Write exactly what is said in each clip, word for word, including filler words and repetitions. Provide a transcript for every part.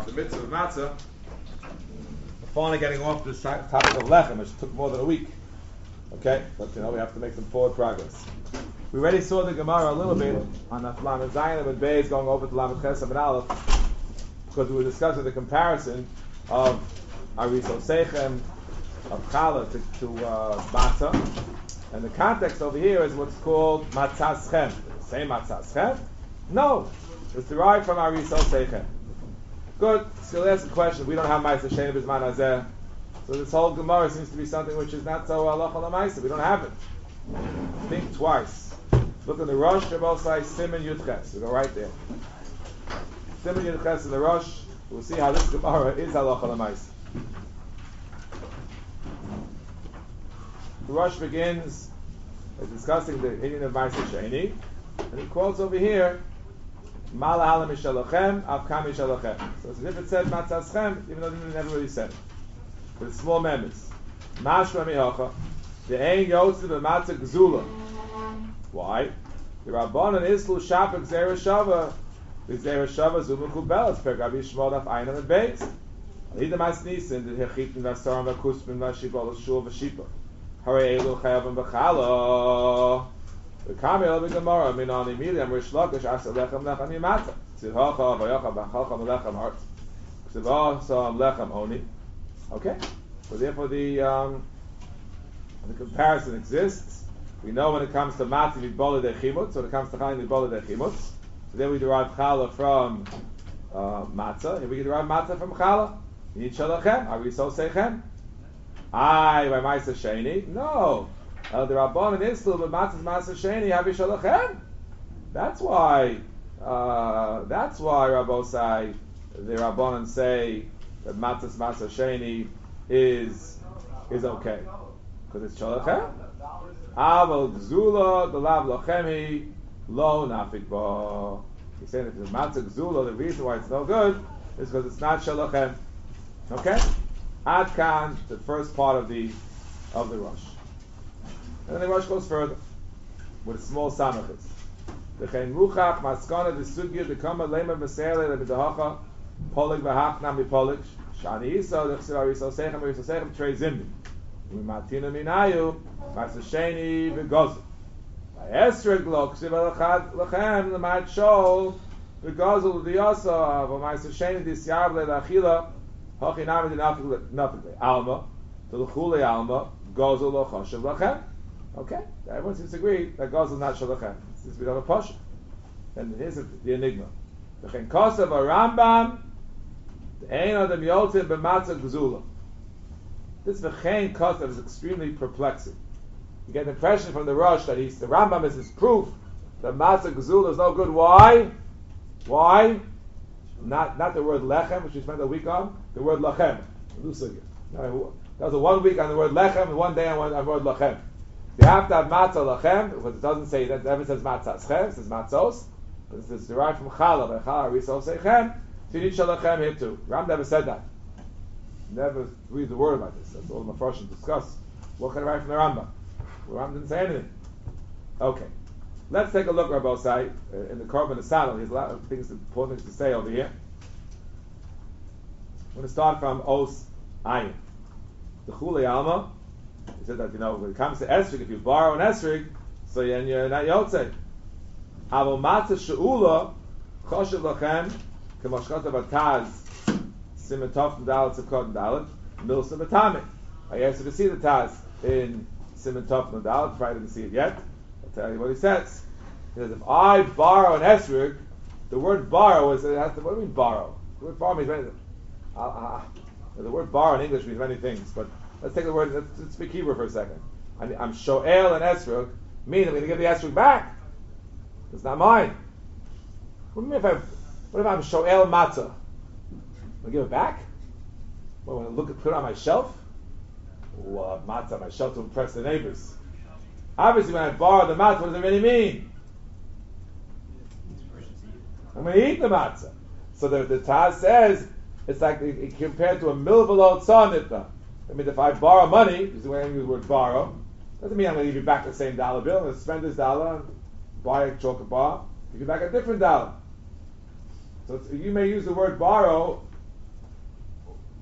the mitzvah of matzah, finally getting off this topic of lechem, which took more than a week. Okay, but you know we have to make some forward progress. We already saw the Gemara a little bit on the Lamed Zayin and Beis going over to Lamed Ches and Aleph because we were discussing the comparison of Ariso Seichem of Challah to, to uh, Matzah, and the context over here is what's called Matzah Schem. Same Matzah Schem? No, it's derived from Ariso Seichem. Good. So that's the question. We don't have Ma'aser Sheni B'Zman Hazeh. So this whole Gemara seems to be something which is not so halacha l'maaseh. We don't have it. Think twice. Look in the Rosh, Shabosai, Siman Yudches. We go right there. Siman Yudches in the Rosh. We'll see how this Gemara is halacha l'maaseh. The Rosh begins by discussing the Indian of Ma'aser Sheni, and he quotes over here, Mala hala mishalochem, avkam mishalochem. So it's as if it said Matzah Schem, even though it never really said it. With small members. Mashma mihocha. The ein yotze b'matzah gzula. Why? The Rabbanan islu shapik zera shava. The zera shava zu mekubelas per Rabbi Shmuel daf einam and beis. Hida mas nisin the hechitin v'asaram v'kusmin v'ashibol v'shul v'shipa. Harei elu chayavim v'chala. The kamel v'gemara minani miliam rish lakish asa lechem lechem yimatzah. Tzilhacha v'yocha v'chalcha v'lechem hart. Tzilhacha sam lechem oni. Okay, so therefore the um, the comparison exists. We know when it comes to matzah mibola dechimut, so when it comes to chayin mibola dechimut. So then we derive challah from uh, matzah. Here we can derive matzah from challah. Yid shalachem, are we so seichem? Aye, by ma'aser sheni. No, uh, the Rabbanan islu, but matzah's ma'aser sheni. Havi shalachem. That's why. Uh, that's why Rabbosai, the Rabbanan say that matzah's ma'aser sheni is is okay because it's shalachem. Aval gzula the lav lachemi lo nafik ba. He's saying that the matzah gzula, the reason why it's no good is because it's not shalachem. Okay, ad kan the first part of the of the rush, and then the rush goes further with small samachas. The chen ruchach maskana the sugya the kama lema b'seile the b'dahacha polig v'hachna mipolig. Shani Yisrael, the Chsir Yisrael Seichem, Yisrael Seichem, Trei Zimni. We Matina Minayu, Matzah Sheni, V'Gozel. By Esrog Lo, Chsir V'Lachad Lachem, L'Mat Shol, V'Gozel V'Yasa, V'Matzah Sheni, D'Siyav Le'Lachila, Hochi Nami D'Nafik Alma, D'L'Chule Alma, Gozel Lo Choshev Lachem. Okay, everyone seems to agree that Gozel is not Shalachem. This is a bit of a Pasha. And here's the enigma. V'Chen Kosav Rambam, Ein adam yotzim b'matzah gzula. This v'chein kosav is extremely perplexing. You get the impression from the Rosh that he's the Rambam is his proof that matzah gzula is no good. Why? Why? Not not the word lechem, which we spent a week on. The word lachem. That was a one week on the word lechem and one day on the word lachem. You have to have matzah lachem because it doesn't say that. It never says matzah schem. It says matzos. But this is derived from challah. By challah risol seichem. So you need shalachem here too. Ram never said that. Never read the word about this. That's all the Mepharshim discuss. What can I write from the Rambam? Well, Ram didn't say anything. Okay. Let's take a look, Rabbi Osai, uh, in the Korban Asal. There's a lot of things, important things to say over here. I'm going to start from Os Ayin. The Chulei Alma, he said that, you know, when it comes to Esrig, if you borrow an Esrig, so then you're not Yotzei. Avo Matzah She'ula, Choshev Lachem, K'mashkota Bataz, Simatov and Dalet Sukkot and Dalet, Milsa Batame. I asked you to see the Taz in Simatov and Dalet, probably didn't see it yet. I'll tell you what he says. He says, if I borrow an esrog, the word borrow is, it has to, what do you mean borrow? The word borrow means many things. Uh, uh, the word borrow in English means many things, but let's take the word, let's, let's speak Hebrew for a second. I'm, I'm sho'el an esrog, meaning I'm going to give the esrog back. It's not mine. What do you mean if I What if I'm sho'el matzah? I give it back? What, when I look at put it on my shelf? Well, matzah on my shelf to impress the neighbors. Obviously, when I borrow the matzah, what does it really mean? I'm going to eat the matzah. So the, the Taz says it's like it, it compared to a milvalot tzanitna. I mean, if I borrow money, this is the way I use the word borrow, doesn't mean I'm going to give you back the same dollar bill. I'm going to spend this dollar and buy a chocolate bar, give you back a different dollar. So it's, you may use the word borrow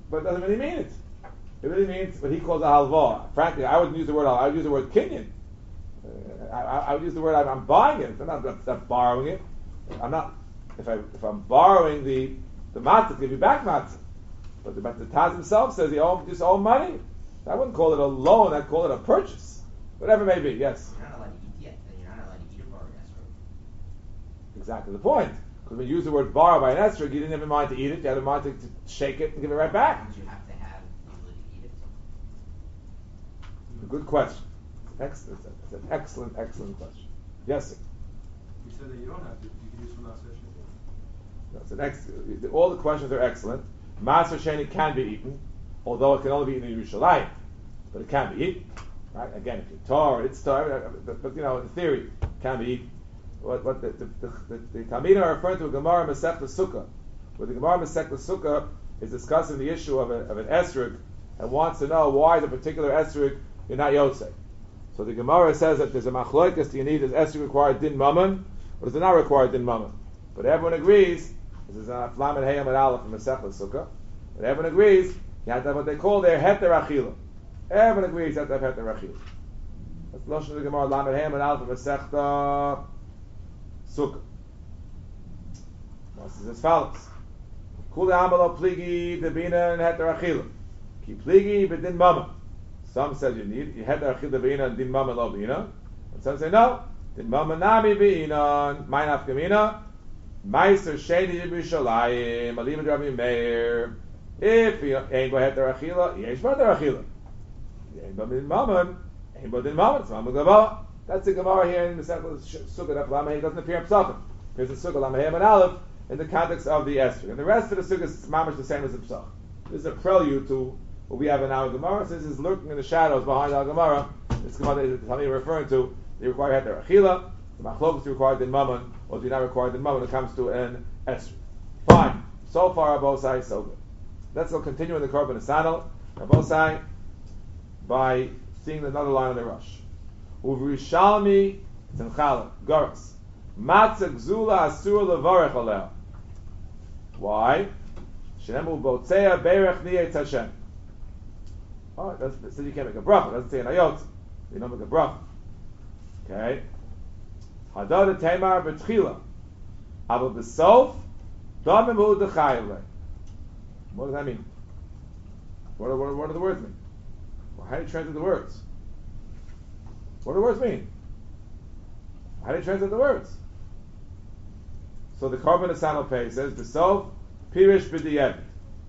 but it doesn't really mean it. It really means what he calls a halva. Frankly, I wouldn't use the word halva. I would use the word kinyan. Uh, I, I would use the word I'm, I'm buying it. I'm not, I'm not borrowing it. I'm not. If I if I'm borrowing the the matzah, give you back matzah. But the, the Taz himself says you owe just owe money. I wouldn't call it a loan. I'd call it a purchase. Whatever it may be. Yes. You're not allowed to eat yet. Then you're not allowed to eat a borrowed esrog. Exactly the point. Because when you use the word borrow by an esrog, you didn't have in mind to eat it. You had in mind to, to shake it and give it right back. Don't you have to have the ability to eat it? Good question. Excellent. It's an excellent, excellent question. Yes, sir. You said that you don't have to. You can use from Maser Sheni. That's an ex- all the questions are excellent. Maser Sheni can be eaten, although it can only be eaten in Yerushalayim, but it can be eaten. Right? Again, if you're Torah, it's Torah, but, but you know, in theory, it can be eaten. What, what the, the, the, the, the Talmidim are referring to a Gemara Masechta Sukkah, where the Gemara Masechta Sukkah is discussing the issue of, a, of an esrog and wants to know why the particular esrog you're not Yotzei. So the Gemara says that there's a machloikas, do you need, does esrog require din mammon, or does it not require din mammon? But everyone agrees, this is a Flam and Hayam and Aleph from Masechta Sukkah, but everyone agrees, you have to have what they call their heter achila. Everyone agrees you have to have heter achila. That's the Lashon of the Gemara, Lam and Hayam and Aleph from Masechta Sukkah. This is as follows. Kuli amalo pligi debina and heter achila. Ki pligi bedin mammon. Some said you need you heter achila bina and din mammon lo bina. And some say no. Din mammon nami bina mein afkamina. Meiser sheni Yerushalayim. Aliva Rabbi Meir. If you ain't bo heter achila, yesh bo heter achila. Ain't bo din mammon. Ain't bo din mammon. It's mammon gavah. That's the Gemara here in the Masechta Sukkah. That Lamahei doesn't appear in Pesachim. Here's the Sukkah Lamahei and Aleph in the context of the Esther. And the rest of the Sukkah is mamish the same as the Pesach. This is a prelude to what we have in our Gemara. So this is lurking in the shadows behind our Gemara. This Gemara that the Talmud referring to, they require heter achila. The Machlokas required in Mammon, or do not require in Mammon when it comes to an Esther. Fine. So far, Abosai, so good. Let's go continue in the Korban Asano. Abosai, by seeing another line in the Rush. Uvrishalmi Timchala Goras Matzah Gzula Asur Levarech Aleh. Why? Shenemu Botzea Berech Niyet Hashem. Oh, it doesn't say you can't make a bracha. It doesn't say an ayot. You don't make a bracha. Okay. Hadad Tamar B'Tchila Abel B'Sof Damemu D'Chayile. What does that mean? What, what, what do the words mean? Well, how do you translate the words? What do the words mean? How do you translate the words? So the Korban Asano Pei says, B'Sof, Pirish B'Diyevet.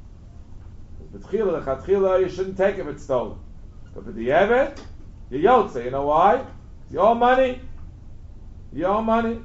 B'Tchila, L'Chatchila, you shouldn't take if it's stolen. But B'Diyevet, you Yotze. You know why? It's your money. Your money.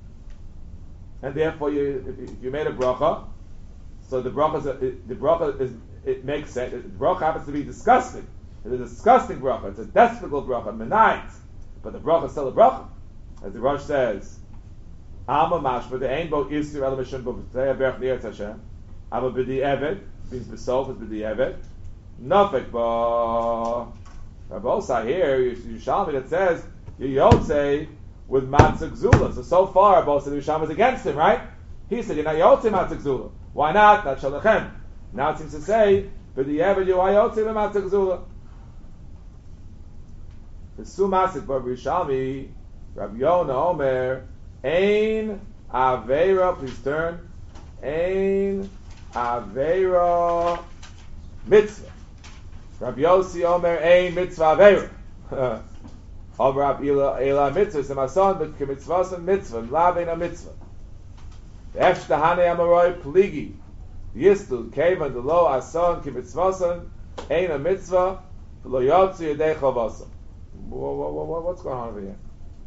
And therefore, you, if you made a bracha, so the bracha is, a, it, the bracha is, it makes sense. The bracha happens to be disgusting. It's a disgusting bracha. It's a despicable bracha, menait. But the bracha is still a bracha. As the Rosh says, Alma mashma the ain bo isur el mishum bo b'tzei berach niyat Hashem. Ava b'di evet means b'sof is b'di evet. Nafek ba. Rabbi Osai here, Yerushalmi that says Yotze with matzah gzula. So so far, Rabbi Osai Yerushalmi is against him, right? He said you're not Yotze matzah gzula. Why not? That's shalachem. Now it seems to say b'di evet you are Yotze with matzah gzula. The Sumasik Bar Yerushalmi, Rabbi Yonah Omer, Ein Aveira, please turn, Ein Aveira Mitzvah. Rabbi Yossi Omer, Ein Mitzvah Aveira. Omer Rabbi Ela Mitzvah, Semason, but Kemitzvah Mitzvah, Mlavein a Mitzvah. The Efshtahane Amaroi Pligi, Yistul, Kevan, the Lo Ason, Kemitzvah, Ein a Mitzvah, Lo Yotzi Yedei Chavasam. What's going on over here?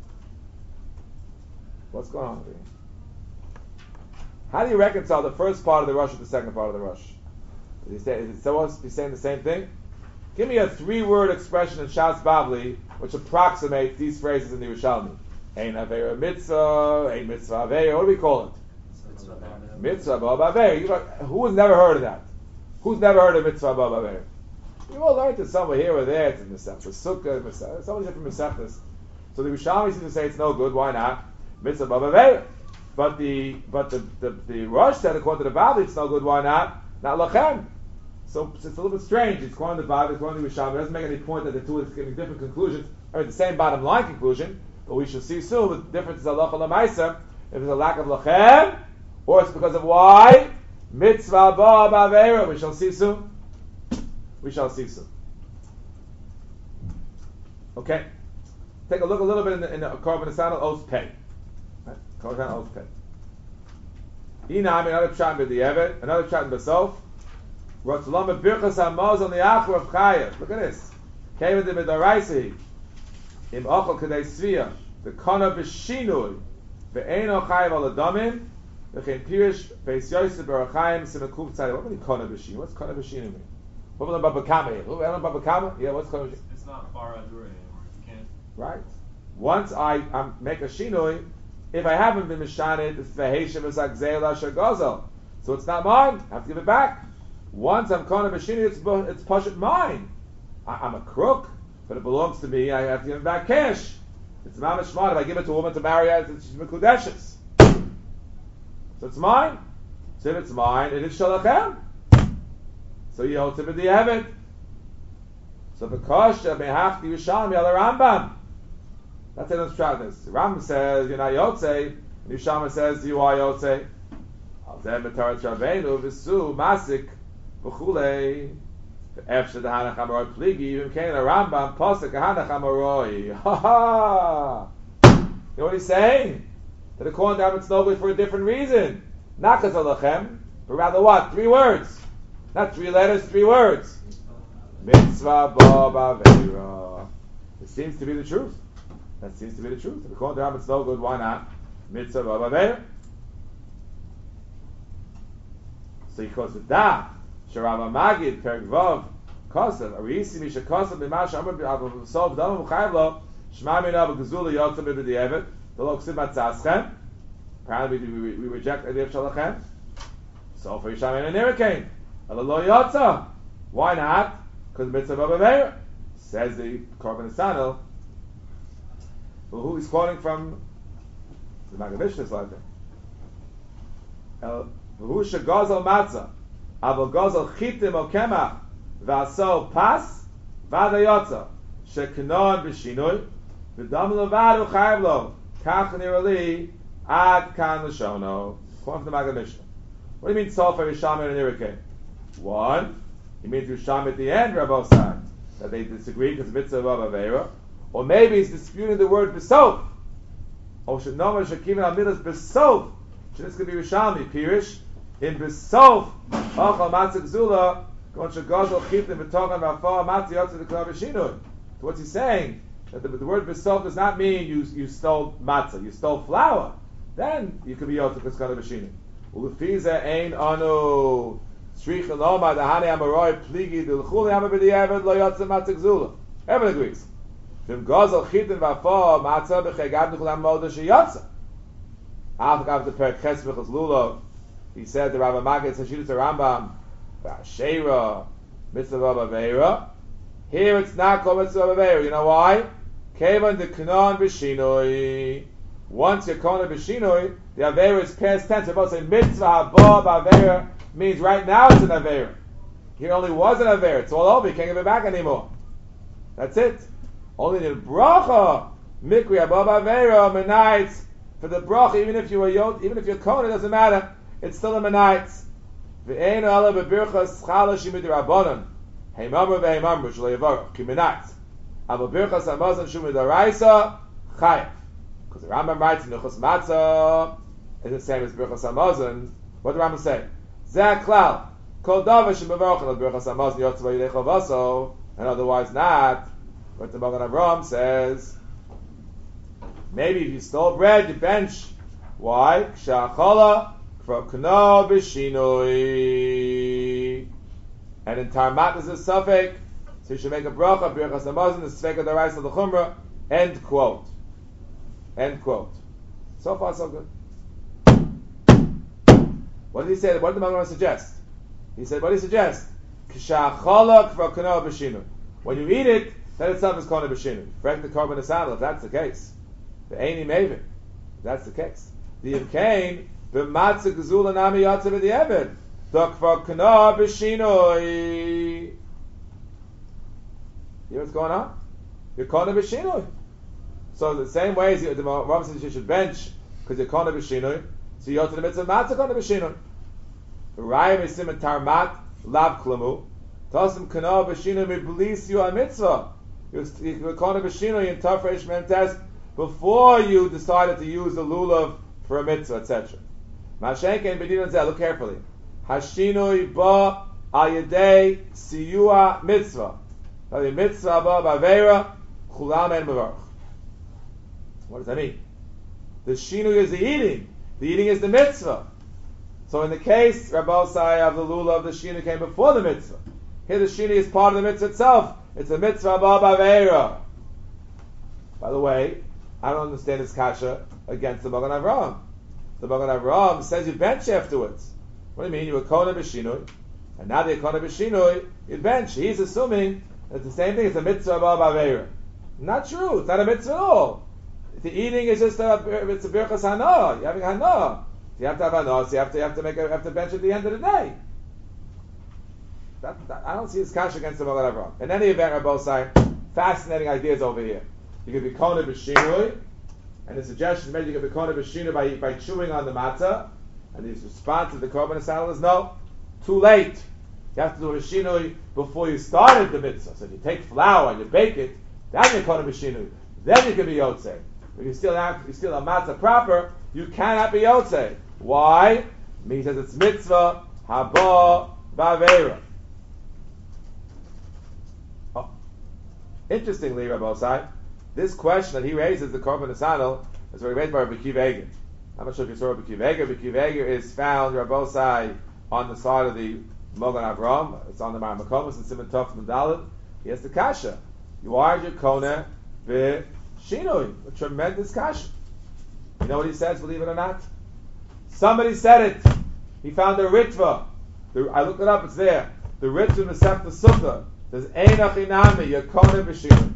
What's going on over here? How do you reconcile the first part of the rush with the second part of the rush? Is it, is it supposed to be saying the same thing? Give me a three-word expression in Shas Bavli which approximates these phrases in the Yerushalmi. Ein Aveira Mitzvah, Ein Mitzvah Aveira. What do we call it? Mitzvah Ba'Av Aveira. Who has never heard of that? Who's never heard of Mitzvah Ba'Av Aveira? You all learned it somewhere here or there. It's in Masechta Sukkah, Masechta. Somebody's from Masechtas. So the Yerushalmi seems to say it's no good. Why not? Mitzvah Ba'Av Aveira. But the but the the, the Rosh said according to the Bavli it's no good. Why not? Not lachem. So it's a little bit strange. It's quoting the Bible, it's quoting the Risham. It doesn't make any point that the two are giving different conclusions, or the same bottom line conclusion. But we shall see soon the difference is halacha l'maisa. If it's a lack of lachem, or it's because of why mitzvah ba ba'avera. We shall see soon. We shall see soon. Okay. Take a look a little bit in the, in the Korban Nesanel Oath Pei. Korban Nesanel Oath Pei. Inam, another pshat in the Evet, another pshat in Basof. Rotzalom birchas hamaz on the achor of Chayev. Look at this. Came in the Midoraisi. Im ochel kadei svia. The kana b'shinui. Ve'eno chayev al adamin. V'chein pirish beis yosef b'arachayim simekuv tzadeh. What means kana b'shinui? What's kana b'shinui mean? What about Baba Kama here? What about Baba Kama? Yeah, what's kana b'shinui? It's not bar adure anymore. You can't. Right. Once I um, make a shinui, if I haven't been mishaned, it's v'heishem v'zagzeil asher gozel. So it's not mine. I have to give it back. Once I'm kana b'shinui, it's it's pashat mine. I, I'm a crook, but it belongs to me. I have to give it back cash. It's mamash shmad. If I give it to a woman to marry her, it's mekudeshes. So it's mine. So if it's mine, it is shalachem. So you hold to be the evet. So the kosher mehafti Yerushalmi al Rambam. That's it. Let's try this. Rambam says you're not yotze. Yerushalmi says you are yotze. Al zeh b'tarat Rabbeinu v'su masik v'chulei. Efshad hanach amaroi pligi. Even came a Rambam posik hanach amaroi. Ha ha. You know what he's saying? That according to Rambam it's no good for a different reason. Not because of lachem, but rather what? Three words. Not three letters, three words. Mitzvah ba ba'avera. It seems to be the truth. That seems to be the truth. If according to Rambam it's no good, why not? Mitzvah ba ba'avera. So he calls it da. Sharama Magid Perek Vav Kosev. Arisi Misha Kosev B'Mash Amar B'Sov Dama V'Chayev Lo Shema Mina V'Gezula Yotzim B'Di'evet V'Lo K'Siv Matzaschem. Apparently we, we, we reject the idea of Shalachem. So for Yisham and Nirikain. Lo Yotza. Why not? Because Mitzvah B'Aveira. Says the Korban Nesanel. Well, who is quoting from the Maggid Mishnah like that? Who Shagazel Matzah. Aval Gazel Chitim O Kemach V'Aso Pas V'Ada Yotza Sheknon B'Shinui V'Dam Levad U'Chayev Lo Kach Nirali Ad Kan L'Shono. Quoting from the Maggid Mishnah. What do you mean Sofer Yisham and Nirikain? One, he means Yisham at the end, Rabbosai, that they disagree because mitzvah of Aveira. Or maybe he's disputing the word Besof. Or should no one should keep it on midas Besof. Should this could be Rishalmi, Pirish, in Besof, Achal Matzah Gzula, Gon Shagazel Chitim V'Togan V'Afar Matzah Yotze D'Klar V'Shinui. So what's he saying? That the, the word Besof does not mean you you stole matzah, you stole flour. Then you could be Yotze D'Klar V'Shinui. Ulefiza Ein Anu. Everyone agrees. He said the Rabbi Maggid says Shidduch Rambam, Sheira, Mitzvah B'Aveira. Here it's not called Mitzvah B'Aveira. You know why? Kevan de Kanon B'Shinoi. Once you're Kanon B'Shinoi, the Aveira is past tense. They're both saying Mitzvah B'Aveira means right now it's an Aveira. Here only was an Aveira. It's all over. You can't give it back anymore. That's it. Only the bracha mikri above Aveira menites for the bracha. Even if you were yod, even if you're Kohen, it doesn't matter. It's still a menites. Ve'einu ala bebirchas chala shimid rabbanon. Heimamru ve'heimamru shlo yavar ki menites. Aba birchas hamazon shumid araisa chayav. Because the Rambam writes in Nuchos Matzah is the same as birchas hamazon. What did the Rambam say? Zeh klal kol davar shemavrochen al birchas hamazon yotz v'yidei chavaso, and otherwise not. But the Magen Avraham says, maybe if you stole bread, you bench. Why? K'sha'achala k'no b'shinoi. And in Tarmat is a suffix, so you should make a bracha, birchas hamazon, the sveka d'oraisa of the chumrah. End quote. End quote. So far, so good. What did he say? What did the Magen Avraham suggest? He said, what did he suggest? K'sha'achala k'no b'shinoi. When you eat it, that itself is called a b'shinui. Correct the Korban Nesanel, if that's the case. The Eini Mevin, if that's the case. The Yimkain, b'matzah gezula nami yotze b'di'eved. Dokva kana b'shinoi. You know what's going on? You're kana b'shinoi. So the same way as you, the Rav says you should bench because you're kana b'shinoi. So you go to the mitzvah matzah kana b'shinoi. Raya misim and tarmat lav klamu. Tosim kana b'shinoi miblis you a mitzvah. You're kana b'shinoi in tafresh mem before you decided to use the lulav for a mitzvah, et cetera. Mashenken b'dinun zeh. Look carefully. Hashinoi ba al yedei siyua mitzvah. The mitzvah ba b'aveira chulam en mevarach. What does that mean? The shinui is the eating. The eating is the mitzvah. So in the case, Rabbi Sai of the lulav, the shinui came before the mitzvah. Here the shinui is part of the mitzvah itself. It's a mitzvah ba b'aveira. By the way, I don't understand this kasha against the Magen Avraham. The Magen Avraham says you bench afterwards. What do you mean? You were kona b'shinui, and now they're kona b'shinui, you bench. He's assuming that the same thing. It's a mitzvah b'aveira. Not true. It's not a mitzvah at all. The eating is just a it's a birchas hana. You're having hana. You have to have hana. So you have to you have to make a, you have to bench at the end of the day. That, that, I don't see this kasha against the Magen Avraham. In any event, Rabbi Sai, fascinating ideas over here. You can be kona b'shinui, and the suggestion maybe you can be kona b'shinui by by chewing on the matzah. And his response to the korban salad is no, too late. You have to do a b'shinui before you started the mitzvah. So if you take flour and you bake it, then you're kona b'shinui. Then you can be yotzei. If you still have you still a matzah proper, you cannot be yotzei. Why? Because it's mitzvah haba b'aveira. Oh, interestingly, Rabbi Osai, this question that he raises, the korban sandal, is very raised by Rabbi Akiva Eiger. I'm not sure if you saw Rabbi Akiva Eiger. Rabbi Akiva Eiger is found, Rabbi Osai, on the side of the Mogan Avram. It's on the Mar Makomus and Simon Tov Medalad. He has the kasha. You are your kona b'shinui. A tremendous kasha. You know what he says, believe it or not? Somebody said it. He found a ritva. The, I looked it up, it's there. The ritva Masechta Sukkah says, Ein achinami, your kona b'shinui.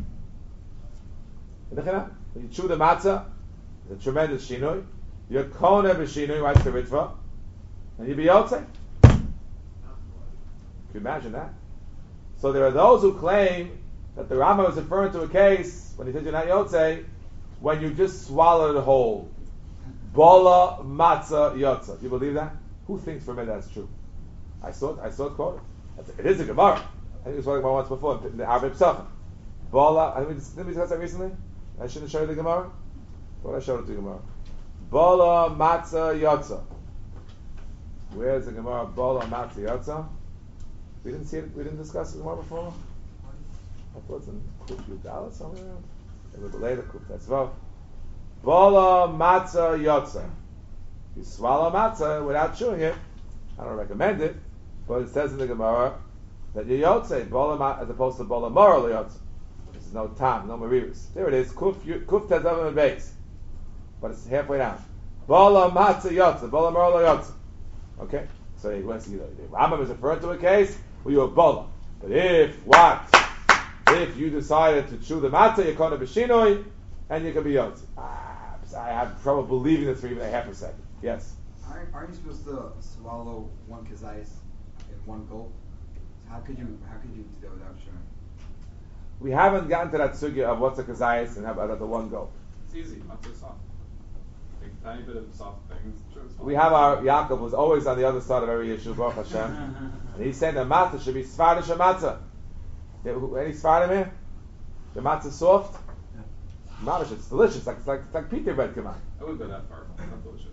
When you chew the matzah, it's a tremendous shinui. Your kona b'shinui, writes the ritva, and you be yotzei. Can you imagine that? So there are those who claim that the Rambam was referring to a case when he said you're not yotzei, when you just swallow it whole. Bola matzah yotzei. You believe that? Who thinks for a minute that's true? I saw it. I saw it quoted. It is a Gemara. I think it was talking about once before in the Arba Pesachim. Bola. I mean, didn't we discuss that recently? I shouldn't show you the Gemara. What I showed it to the Gemara. Bola matzah yotzei. Where's the Gemara? Bola matzah yotzei. We didn't see it. We didn't discuss the Gemara before. I thought it's in Kuf Yudal somewhere around. A little bit later, Kuf Tetzvav. Bola matzah yotzei. You swallow matzah without chewing it. I don't recommend it, but it says in the Gemara that you yotzei bola ma- as opposed to bola moral yotzei. There's no tam, no mariris. There it is. Kuf Kuf Tetzvav and base, but it's halfway down. Bola matzah yotzei. Bola moral yotzei. Okay, so he wants to the Rambam is referring to a case where you have bola, but if what? If you decided to chew the matzah, you're kona b'shinoi, and you can be yotzei. Ah, I have trouble believing this for even a half a second. Yes? Aren't, aren't you supposed to swallow one kazayis in one gulp? How could you How could you do that without chewing? We haven't gotten to that sugya of what's a kazayis and how about the one go. It's easy, matzah soft. Take a tiny bit of soft things. Sure, it's fine. We have our Yaakov who's always on the other side of every issue, Baruch Hashem. And he's saying the matzah should be Sfardish matzah. Any Sfardim here? The matzah soft? Yeah. Mamish, it's delicious. Like, it's like, it's like pita bread, come on. I wouldn't go that far. It's not delicious.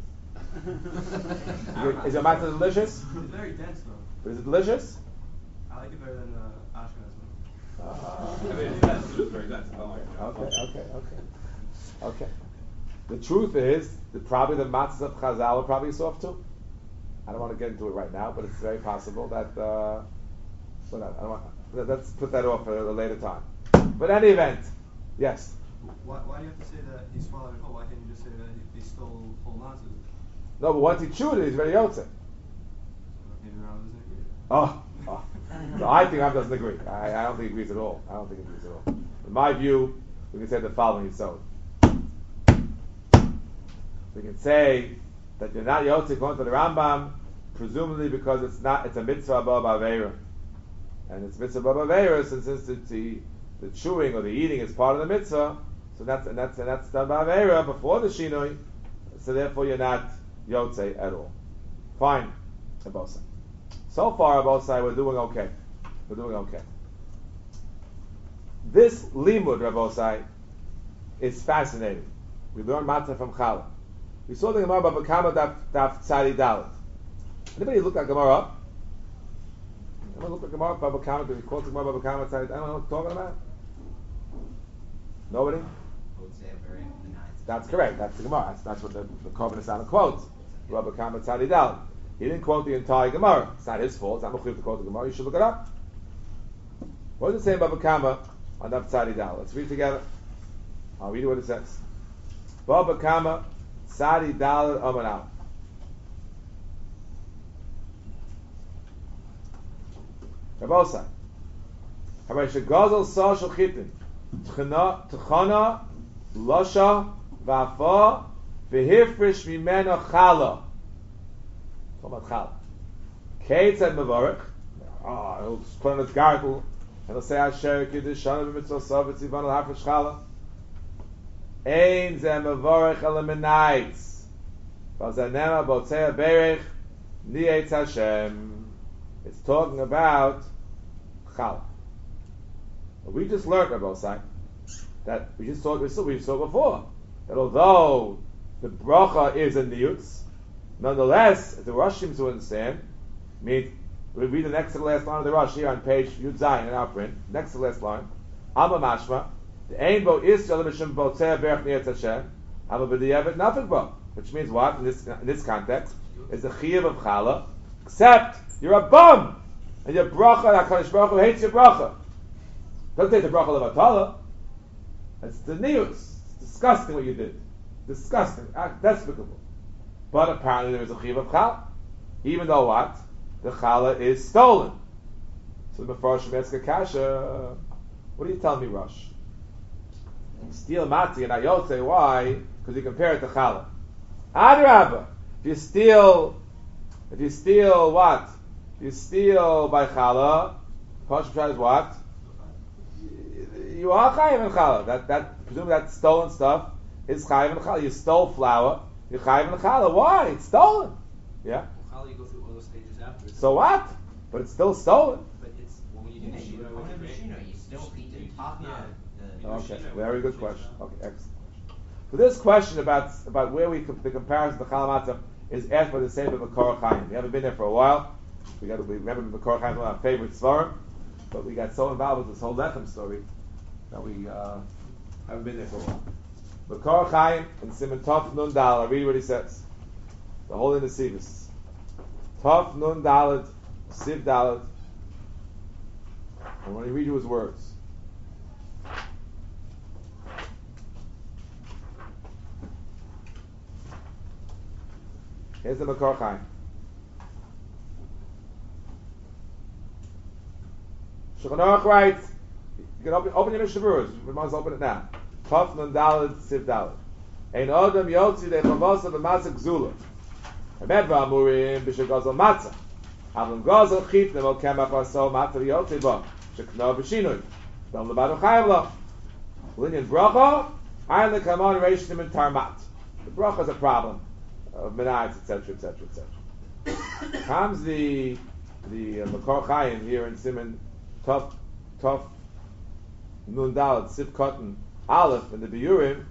Is your matzah delicious? It's very dense though. But is it delicious? I like it better than uh, Ashkenaz one. Uh, I mean, it's dense, it's just very dense. I don't like it. Okay, okay, okay. Okay. The truth is that probably the matzahs of Chazal are probably soft too. I don't want to get into it right now, but it's very possible that. Uh, but I don't want, let's put that off for a later time. But in any event, yes. Why, why do you have to say that he swallowed it whole? Why can't you just say that he, he stole whole matzahs? No, but once he chewed it, he's very yotzei. Maybe Ram doesn't agree. Oh, oh. So I think Ram doesn't agree. I, I don't think he agrees at all. I don't think he agrees at all. In my view, we can say the following: so we can say that you're not yotzei according to the Rambam, presumably because it's not, it's a mitzvah above Aveira. And it's mitzvah above Aveira, since, since it's the, the chewing or the eating is part of the mitzvah, so that's, and that's, and that's done by Aveira before the Shinoi, so therefore you're not Yotze at all. Fine, Abosai. So far, Abosai, we're doing okay. We're doing okay. This limud, Rabosai, is fascinating. We learn matzah from Chala. We saw the Gemara Baba Kama daf daf tzadi dalet. Anybody look at Gemara up? Anyone look at Gemara Baba Kama? Did we quote the Gemara Baba Kama tzadi? I don't know what we're talking about. Nobody? That's correct. That's the Gemara. That's, that's what the, the Korban Esana quotes. Baba Kama tzadi dalet. He didn't quote the entire Gemara. It's not his fault. It's not mechuyev to quote the Gemara. You should look it up. What does it say in Baba Kama on daf tzadi dalet? Let's read together. I'll read you what it says. Baba Kama tzadi dalet amar al. Rabosai. Haresh gazel sa shel chitin. Tchana tchana lasha va'afa v'hifrish mimena chala. Talking about chala. Kate said mevarich. Ah, he'll put on his gargle and he'll say Asher kiddush shana b'mitzvah sav v'tzivan al hafresh chala. Ein zeh mevarich el menayis. V'azanema botzei berich ni'etz Hashem. It's talking about chala. We just learned, Rabbi Osai, that we just saw we saw, we saw before that although the bracha is a niyutz, nonetheless, as the Rashim to understand, means we read the next to the last line of the Rash here on page Yud Zayin in our print. Next to the last line, Amma Mashma, the Ein Bo Israel Mishum Botzeh Berach Ni'etz Hashem, Amma B'di'evet Nafik Bo, which means what in this in this context is the chiyuv of chala, except you're a bum and your bracha, HaKadosh Baruch Hu hates your bracha. Don't take the bracha of Atala. That's the news. It's disgusting what you did. Disgusting. Despicable. But apparently there is a chiv of chala. Even though what? The chala is stolen. So the Mefarshim ask a kasha, what are you telling me, Rosh? You steal mati and ayotze, why? Because you compare it to chala. Adrabah. If you steal, if you steal what? If you steal by chala, Mefarshim tries what? You are chayiv in challah. That that presumably that stolen stuff is chayiv in challah. You stole flour. You're chayiv in challah. Why? It's stolen. Yeah. Well, challah, you go through all those stages after. So what? But it's still stolen. But it's when you do Yeah, the you shino own with the the machine, you still beat the top Yeah. the Okay. Very good question. Okay. Excellent. So this question about about where we the comparison to challah matzah is asked by the same of Makor Chaim. We haven't been there for a while. We got we remember Makor Chaim, one of our favorite svarim, but we got so involved with this whole lechem story. Now we uh, haven't been there for a while. Makor Chaim in Siman Tov Nun Dal. I read what he says. The whole in the Sivis. Tov Nun Dalet Siv Dalet. I want to read you his words. Here's the Makor Chaim. Shulchan Aruch writes. You can open, open your Mishnah Berurah. We must open it now. Tov Nun Dalet Siv Dalet. Ein Adam Yotzi De Chavasa B'Matzah Gzula. Hamed V'Amurim B'Shel Gazel Matzah. Avlam Gazel Chitnem Al Kemach Vaso Matzah Yotzi Ba. Shekno B'Shinui. Dam Lebadu Chayim Lo. Linyan Bracha. Ayin Lekamon Reishnim and Tarmat. The Bracha is a problem of Menayis, et cetera, et cetera, et cetera. Comes the the uh, Makor Chaim here in Siman Tov Tov Nun Dalet Siv Cotton Aleph in the Biurim.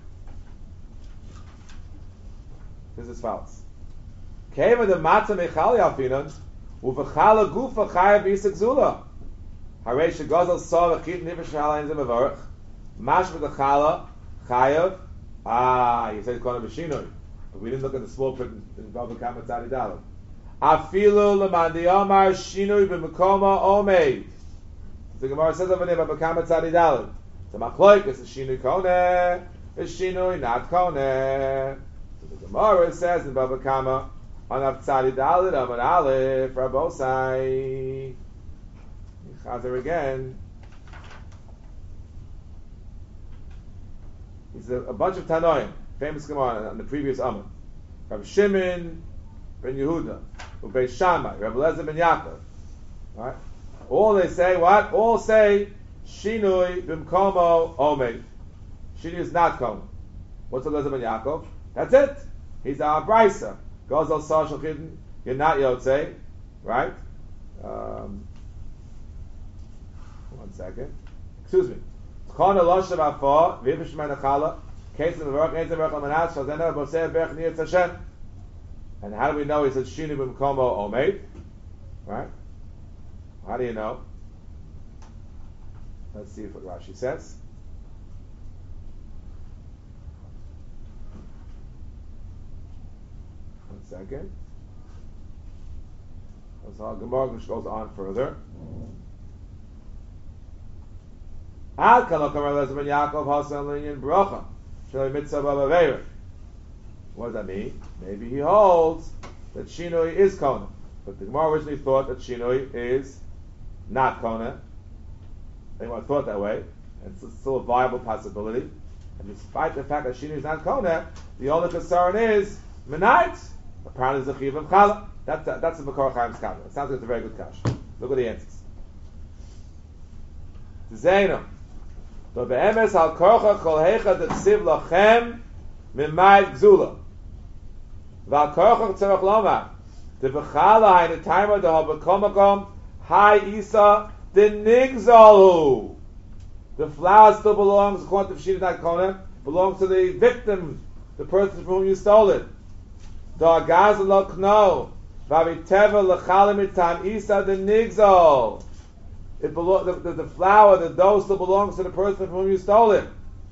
This is false. Keva the matzah mechali alfinon uvechala gufa chayav b'yisak zula. Harei shegazel saw v'chit nifesh halayin zemavarach. Mash v'dechala chayav. Ah, you said kona b'shinoi, but we didn't look at the small print in Bava Kama Tzadi Dalet. Afilu l'mandi omar shinoi b'mekoma omeid. The Gemara says over there Bava Kama Tzadi Dalet. The machloik is a shinoi kone, a shinoi not kone. So the Gemara says in Bava Kama on Tzadi Dalet Amar Aleph Rabosai. Chazer again. He's a, a bunch of Tanoim, famous Gemara on the previous Amar. Rabbi Shimon ben Yehuda, Ubeis Shammai, Rabbi Eliezer ben Yaakov. Right? All they say, what? All say, Shinui b'mkomo omeid. Shinui is not Kona. What's Eliezer ben Yaakov? That's it. He's our Brisa. Goes al Sashal Chidin, you're not Yotzei. Right? Um, one second. Excuse me. Kona Loshav Afar, Vivish Menachala, Case of the Baruch, Eitzah Baruch Al-Manas, Shazena Bosei Berch Niyat Hashem. And how do we know he says Shinui b'mkomo omeid? Right? How do you know? Let's see what Rashi says. One second. So Gemara goes on further. Ad kalok amar Eliezer ben Yaakov hasan linyan bracha shalei mitzvah b'aveira. What does that mean? Maybe he holds that Shinui is Kona, but the Gemara originally thought that Shinui is not Kona. Anyone thought that way, and it's still a viable possibility. And despite the fact that Shinui is not Kona, the only concern is Menait. Apparently, it's a Chiv of Chala. That's a, that's a Makor Chaim's Kavanah. It sounds like it's a very good kash. Look at the answers. Zainam. The be'emes al korcha kol hecha d'chsiv lachem mimayt gzula. Val korcha tzarech lomar. The b'chala hay netayma de ha b'komakom hay isa de nigzalu. The flower still belongs, according to Shina Dad Kona, belongs to the victim, the person from whom you stole it. Da gaz lo kno. Vaviteva l'chalim itam isa de nigzal. It belo- the, the, the flower, the dough still belongs to the person from whom you stole it.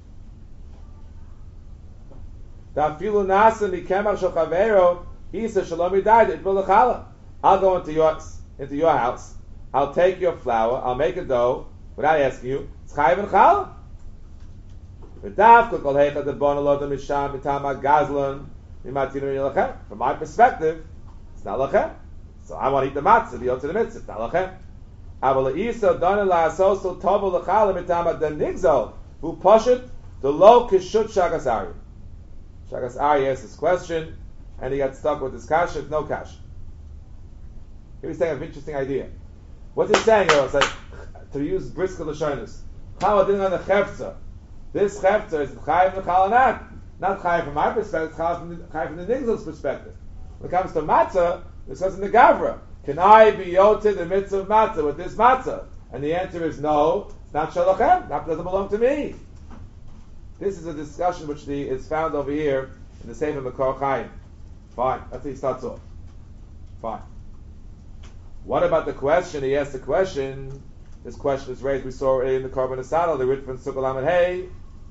Dafilu nasa mikemach shochavero isa shalom died. It will l'chalim. I'll go into your into your house. I'll take your flour. I'll make a dough without asking you. It's chayiv and chalim. V'davka kol heicha de bon alodam misham mitama gazlan mimatinu yilachem. From my perspective, it's not lachem. So I want to eat the matzah. Be to the mitzvah. It's not lachem. Aval isa dona la'asoso tovo l'chalim mitama den nigzal who poshet the lo kishut shagas ari. Shagas ari asked this question, and he got stuck with this kasha. No kasha. He was saying an interesting idea. What's he saying here? It's like to use brisker l'shonis. Chava didn't on the chefza. This chefza is chayiv l'chalanat. Not chayiv from my perspective. It's chayiv from the, chayiv from the nigzal's perspective. When it comes to matzah, it says in the Gavra, can I be yoted the mitzvah of matzah with this matzah? And the answer is no, it's not shalachem, that doesn't belong to me. This is a discussion which the, is found over here in the Sefer Makor Chaim. Fine, that's how he starts off. Fine. What about the question? He asked the question, this question is raised, we saw already in the Korban Asado, the written from Sukkot Lamed Hey.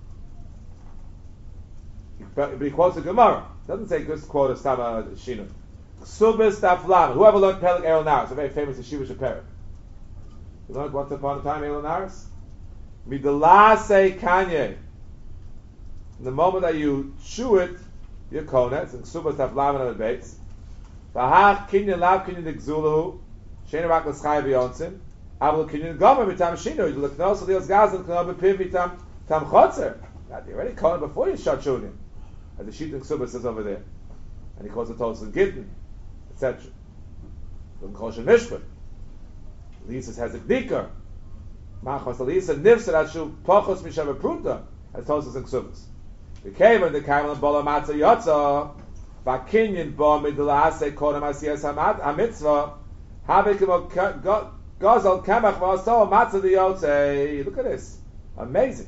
But he quotes a Gemara. It doesn't say just quote of Stama Shinu. Subis Taflam. Whoever learned Pelik Erel Naris, a very famous Yeshiva Sheperik. You learned once upon a time Erel Naris? Midalase Kanye. In the moment that you chew it, you're kona. It's in Subis Taflam and the Beitz. Vahach Kinyan Lav Kinyan Dikzuluhu. Shein Rak L'schai B'yontzin. Avul Kinyan Gomer Mitam Shinu. You look no Salios Gazan K'no B'piv Mitam Tam Chotzer. You're already kona before you start chewing him. As the Shitting Subis says over there. And he calls it Tosin Gittin, et cetera. Doesn't call it Mishpat. Lisa has a Dikar. Machmas Lisa Nifsar Ashu Pochos Mishav Pruta as Tosin and Subis. The cave and the Kaimel and Bola Matzah Yotza, Vakinyan Bo Midlase Kodam Asiyas Hamad Hamitzvah, Havikim Gozal Kamach Vaso Matzah the Yotze. Look at this. Amazing.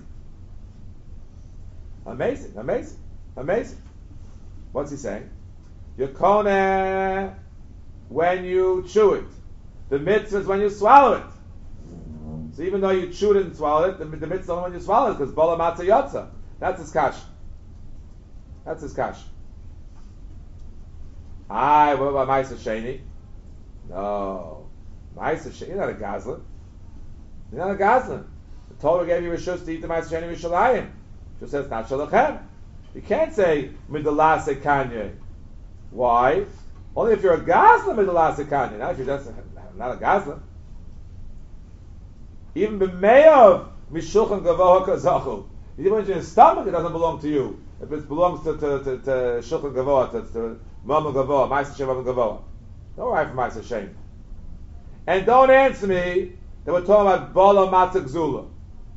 Amazing, amazing, amazing. What's he saying? You're kona when you chew it. The mitzvah is when you swallow it. So even though you chewed it and swallowed it, the, the mitzvah is only when you swallow it, because bola matzah yotza. That's his kash. That's his kash. Aye, what about Maisa Sheni? No. Maisa Sheni, you're not a Gazlan. You're not a Gazlan. The Torah gave you a shus to eat the Maisa Sheni Rishalayim. Just says not shalachem. You can't say midalase kanye. Why? Only if you're a gazla midalase kanye. Not if you're just not a gazla. Even b'meyav mishulchan gavoha kazachu. Even when it's in your stomach, it doesn't belong to you. If it belongs to to to, to shulchan gavoha, to, to mama gavoha, ma'aseh shem mama gavoha. No right from Ma'aser Sheni. And don't answer me that we're talking about Bola Matzah Gzula.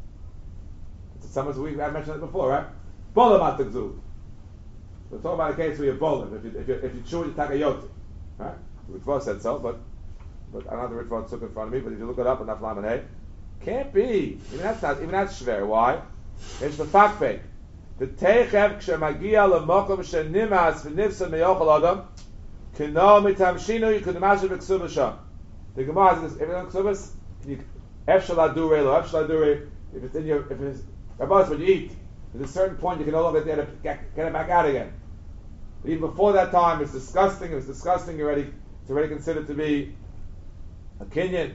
Some we I mentioned it before, right? Bola Matzah Gzula. We're talking about a case where you're bola. If you if you if you chew, you take a yoti, right? The Ritva said so, but but I don't know the Ritva took in front of me. But if you look it up in Daf Lamed Hey, can't be. Even that's not. Even that's shver. Why? It's the fakfek. The teichev kshemagia lemokom shenimas v'nifsa meyochel adam kino mitam shinu you could imagine b'ksuba sham. The Gemara says if it's on ksubas, ef shaladure lo ef shaladure. If it's in your if it's about what you eat, at a certain point you can no longer get it, get, get it back out again. But even before that time, it's disgusting. It's disgusting. Already, it's already considered to be a kinyan.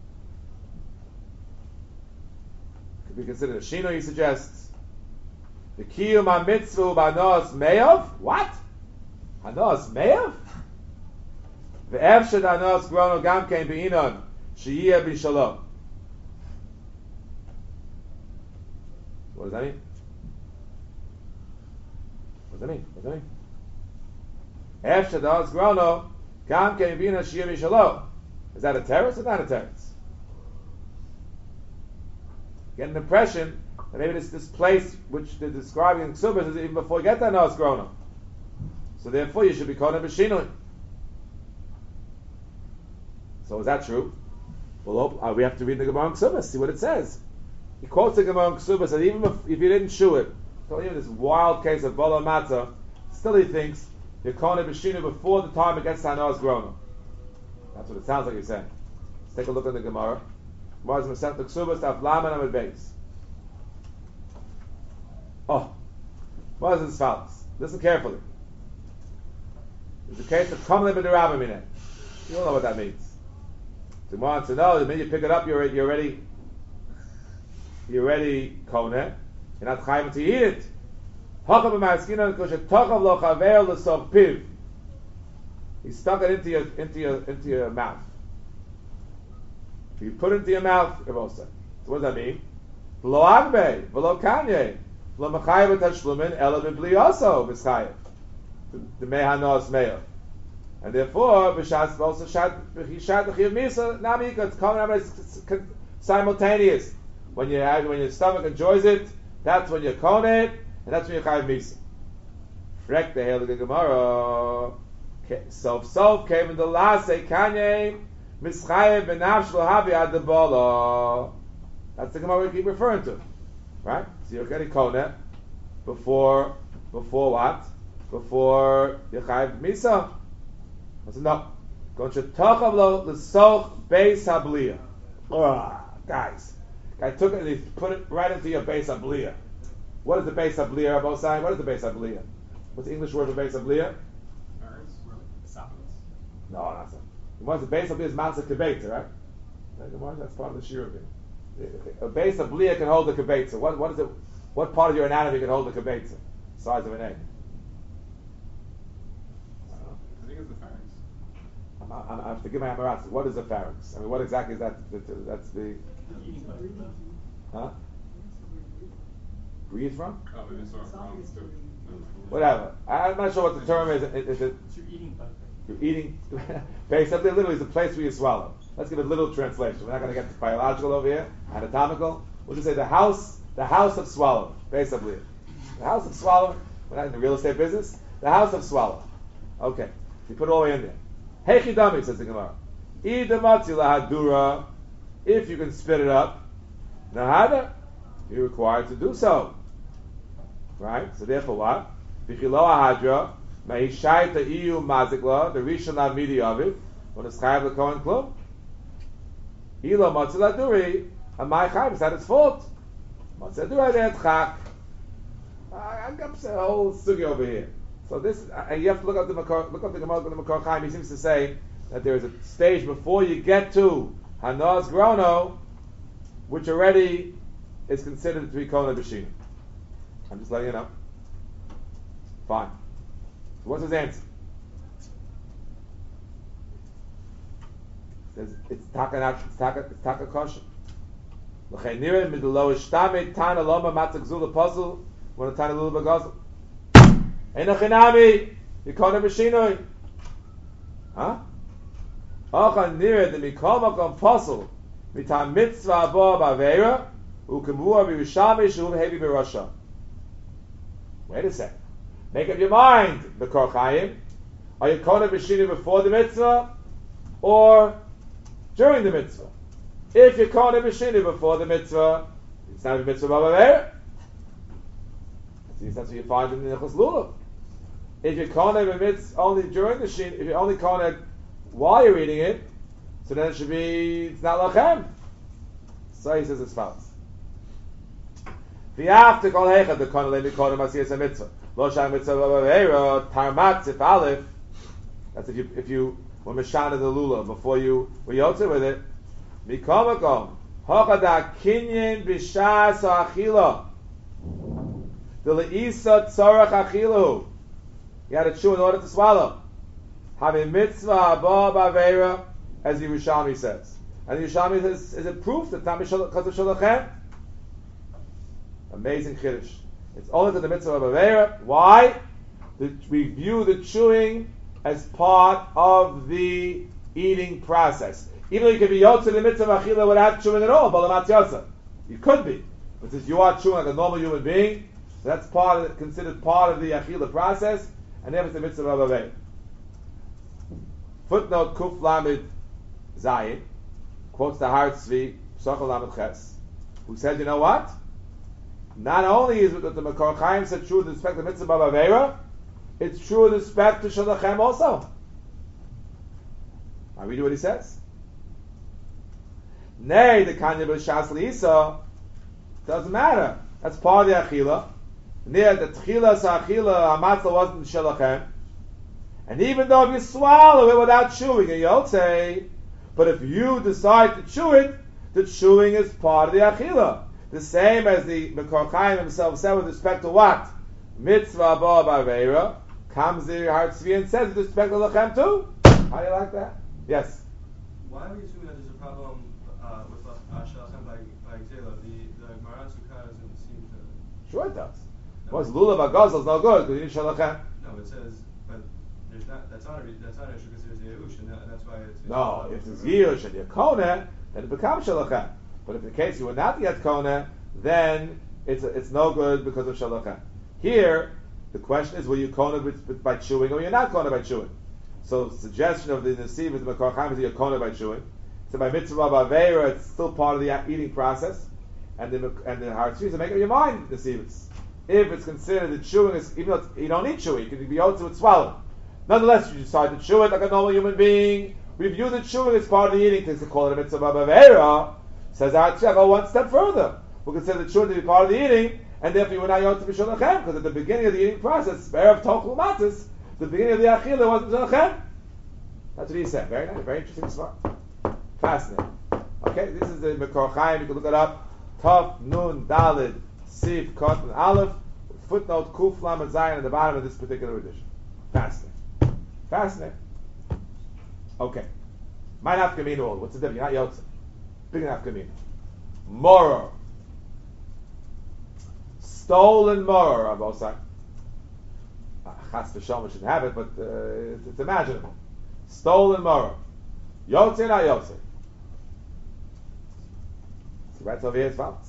Could be considered a shino. He suggests the kiyum mitzvah banos meyav. What? Hanos meyav? The efshad hanos grono gam kein beinon sheyiyah b'shalom. What does that mean? What does that mean? What does that mean? Efshad hanos grono gam kein beinon sheyiyah b'shalom. Is that a terrace or not a terrace? Get an impression that maybe this, this place which they're describing in Ksubas is even before you get that Nos Grono. So therefore you should be called a Beshinoi. So is that true? Well, uh, we have to read the Gemara in Ksubas, see what it says. He quotes the Gemara in Ksubas that even if, if you didn't chew it, so even this wild case of Bola Matzah, still he thinks you're calling a Beshinoi before the time it gets to Nos Grono. That's what it sounds like you're saying. Let's take a look at the Gemara. Gemara's Masech the Ksubas, Daf Lamed Amud Beis. Oh, what is this as follows? Listen carefully. It's a case of Kamle B'derabah Mineh. You don't know what that means. So Gemara wants to know, the minute you pick it up, you're, you're already, you're already Koneh. You're not chayim to eat it. Hakav b'ma'askina kosher tochav lo chaver l'soch piv. He stuck it into your into your into your mouth. You put it into your mouth, so what does that mean? V'lo agbe, v'lo kanye, v'lo mechayev v'tashlumin, ela b'bli also v'schayev. The mehanos meyav. And therefore, b'shas also shad b'chishat b'chiyav misa, nami it's coming simultaneous. When you have, when your stomach enjoys it, that's when you're koneh, and that's when you're chayev misa. Frek the heilige Gemara. Sof sof came in the last say kanye mischayev benafsh lohavi adabala. That's the Gemara we keep referring to, right? So you're getting koneh before before what? Before yechayev misa. I said no. Go to tachav lo l'soch beis habliya. Guys, guy took it and he put it right into your beis habliya. What is the beis habliya? Both sides. What is the beis habliya? What's the English word for beis habliya? No, that's not. The one's the base of this man's a kibetza, right? That's part of the shir of it. A base of bliya can hold the kibetza. What, what is it? What part of your anatomy can hold the kibetza? Size of an egg. I think it's the pharynx. I'm, I'm, I have to give my amaratz. What is the pharynx? I mean, what exactly is that? That's the. Huh? Breathe from? Oh, maybe it's from too. Whatever. I, I'm not sure what the term is. Is, is it? It's your eating button. You're eating, based up there literally is the place where you swallow. Let's give it a little translation. We're not going to get biological over here, anatomical. We'll just say the house, the house of swallow, basically. The house of swallow, we're not in the real estate business, the house of swallow. Okay, you put it all the way in there. Hechidami, says the Gemara. Idamatzi lahadura, if you can spit it up, nahada, you're required to do so. Right? So therefore what? Vichilo ahadra, Ma'ishaita iyu mazikla, the rishon lamidi of it, when it's chayav l'kohen klum. Ilo matzil aduri, and my chayav is at its fault. Matzil aduri adeh chak. I've got a whole sugi over here. So this, and you have to look up the Makor, look up the Gemara, the Makor Chaim. He seems to say that there is a stage before you get to Hanos Grono, which already is considered to be Kona B'Shin. I'm just letting you know. Fine. So what's his answer? He says it's taka it's taka it's taka kosher. L'chei nira midlo ishtame tana loma matzak zula puzzle when a tana lula bagazel. Ein achinami yikona b'shinoi. Huh? Achan nireh the mikol makom pasul mitam mitzvah abba b'aveira ukemua b'yushami shuv hevi b'rasha. Wait a second. Make up your mind, Mekor Chaim. Are you kona b'shinu before the mitzvah or during the mitzvah? If you're kona b'shinu before the mitzvah, it's not a mitzvah b'aveira. That's what you find in the Nechus Lulav. If you're kona b'mitzvah only during the shin, if you're only kona while you're eating it, so then it should be, it's not lachem. So he says as follows. V'yafte kol heichad the kona le'mi kona masiyas mitzvah. Lo sham mitzvah b'aveira tarmat zif aleph. That's if you, if you were mashana the lulav before you were yotze with it. Mikom makom hochada kinyin b'shas ha'achila. The le'isa tzorach achilahu. You had to chew in order to swallow. Having mitzvah abba b'aveira, as the Yerushalmi says. And the Yerushalmi says, is it proof that tam because of shalachem? Amazing chiddush. It's only to the mitzvah of b'aveira. Why? The, we view the chewing as part of the eating process. Even though you could be yotze the mitzvah of achila without chewing at all, balamat yotze. You could be. But since you are chewing like a normal human being, so that's part of, considered part of the achila process, and therefore it's the mitzvah of b'aveira. Footnote Kuf Lamed Zayin quotes the Har Tzvi Psachol Lamed Ches, who said, you know what? Not only is it that the Mekor Chaim said true with respect to mitzvah b'aveira, it's true with respect to shalachem also. I read you what he says. Nay, the kanya b'shas liisa doesn't matter. That's part of the achila. Near the tchila sa'achila hamatzah wasn't shalachem. And even though if you swallow it without chewing it, you'll say, but if you decide to chew it, the chewing is part of the achila. The same as the Mekor Chaim himself said with respect to what? Mitzvah abba b'aveira, comes the Har Tzvi and says with respect to lachem too. How do you like that? Yes? Why are we assuming that there's a problem uh, with uh, shalachem by, by Gzela? The, the Gemara Sukkah doesn't seem to... Sure it does. No. What's lulav agazel is no good because you need shalachem. No, it says, but there's not. That's not a. re- That's not an issue because there's the Yeush, and that, that's why it's. it's No, not- if there's Yirush and Yakona, then it becomes Shalachem. But if in the case you were not yet Kona, then it's it's no good because of Shalachem. Here, the question is, were you Kona by chewing or you're not Kona by chewing? So the suggestion of the Nesiv with the Mekor Chaim is you're Kona by chewing. So by Mitzvah b'aveira, it's still part of the eating process. And the and the Har Tzvi, so make up your mind, Nesivus. If it's considered that chewing is, even though you don't need chewing, you can be able to it swallow. Nonetheless, you decide to chew it like a normal human being. We view the chewing as part of the eating, to call it a mitzvah b'aveira. Says our Tzvi, go one step further. We consider the chewing to be part of the eating, and therefore you were not yot to be shalachem, because at the beginning of the eating process, erev tochel matzis, the beginning of the achila wasn't shalachem. That's what he said. Very nice, very interesting spot. Fascinating. Okay, this is the Mekor Chaim. You can look it up. Tov Nun Dalid Siv Kot and Aleph. Footnote Kuf Lamed Zayin at the bottom of this particular edition. Fascinating. Fascinating. Okay. My nafkamina all. What's the difference? You're not Yotze. Big nafkamina. Moror. Stolen moror, Rabosai. Chas v'shom shouldn't have it, but uh, it's, it's imaginable. Stolen moror. Yotze or not Yotze? So right over here is false.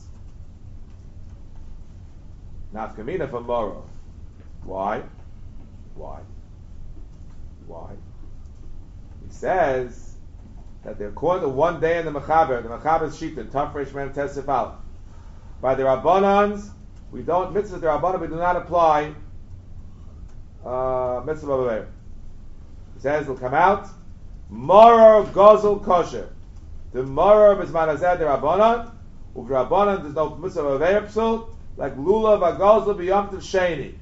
Nafkamina for moror. Why? Why? Why? He says that they're according to one day in the Mechaber, the Mechaber's sheet in Tafresh Mem Tesef Aleph. By the Rabbanans, we don't mitzvah the Rabbanan, we do not apply uh, mitzvah b'aveira. He says it'll come out Moror Gozel Kosher. The Moror is Manazeh the Rabbanan. With Rabbanan, there's no mitzvah b'aveira psul like Lulav Agozel b'Yom Tov Sheni.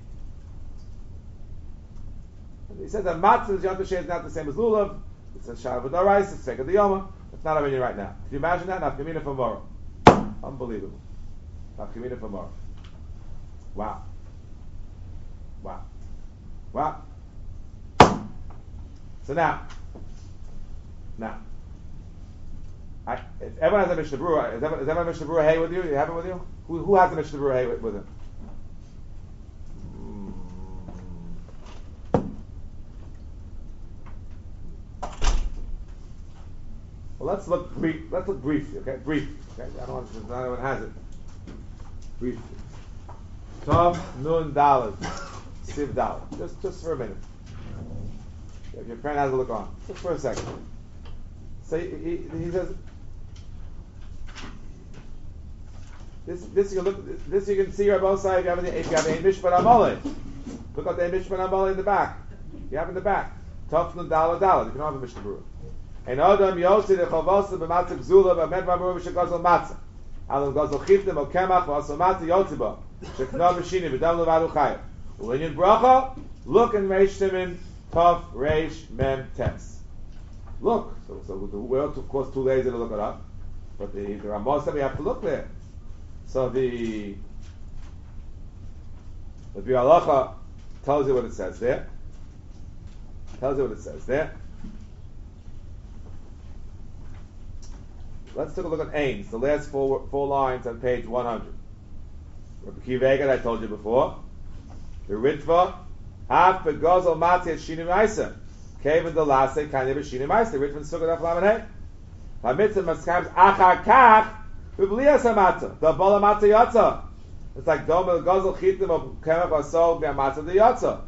He says that matzah is Yom Tov Sheni is not the same as lulav. It's a shara v'dorais. It's sake of the yoma. It's not opinion right now. Can you imagine that? Nafkamina for mora. Unbelievable. Nafkamina for mora. Wow. Wow. Wow. So now, now, I, if everyone has a Mishnah Berurah, is everyone, is everyone Mishnah Berurah hay with you? You have it with you? Who, who has a Mishnah Berurah hay with, with him? Well, let's look brief. Let's look briefly. Okay, brief. Okay, I don't want. Not everyone has it. Briefly. Tov Nun Daled Siv Daled. Just, just for a minute. If your friend has a look on, just for a second. So he, he, he says, this, this you can look. This you can see on both sides. If you have a, if you have a Mishpat Amalei, look at the Mishpat Amalei in the back. You have in the back. Tov Nun Daled Daled. If you don't have a Mishnah Berurah. And Adam Yossi the Chavosah b'Matzah Gzula b'Med B'Amur b'Shekazol Matzah. Alam Gazol Chiftim o Kemach v'Asol Matzah Yotziba. Shekna b'Shini v'Dam Levadu Chayim. U'Linyan Bracha, look in Reish Simin, Tov Reish Mem Tes. Look. So, so we're of course too lazy to look it up. But the, the Rambam said we have to look there. So the the Bialacha tells you what it says there. Tells you what it says there. Let's take a look at Ains, the last four, four lines on page one hundred. Rabbi Kiva, I told you before. The Ritva, Af begozol mati et shinim ma'isa. Kevin the last say kind of shinim ma'isa. The Ritva sukkah daf lamed hey. Hamitzah maskams achar kach b'bliyas hamata. The bola mata yatsa. It's like dom el gozol chitim of kemach asol b'amata de yatsa.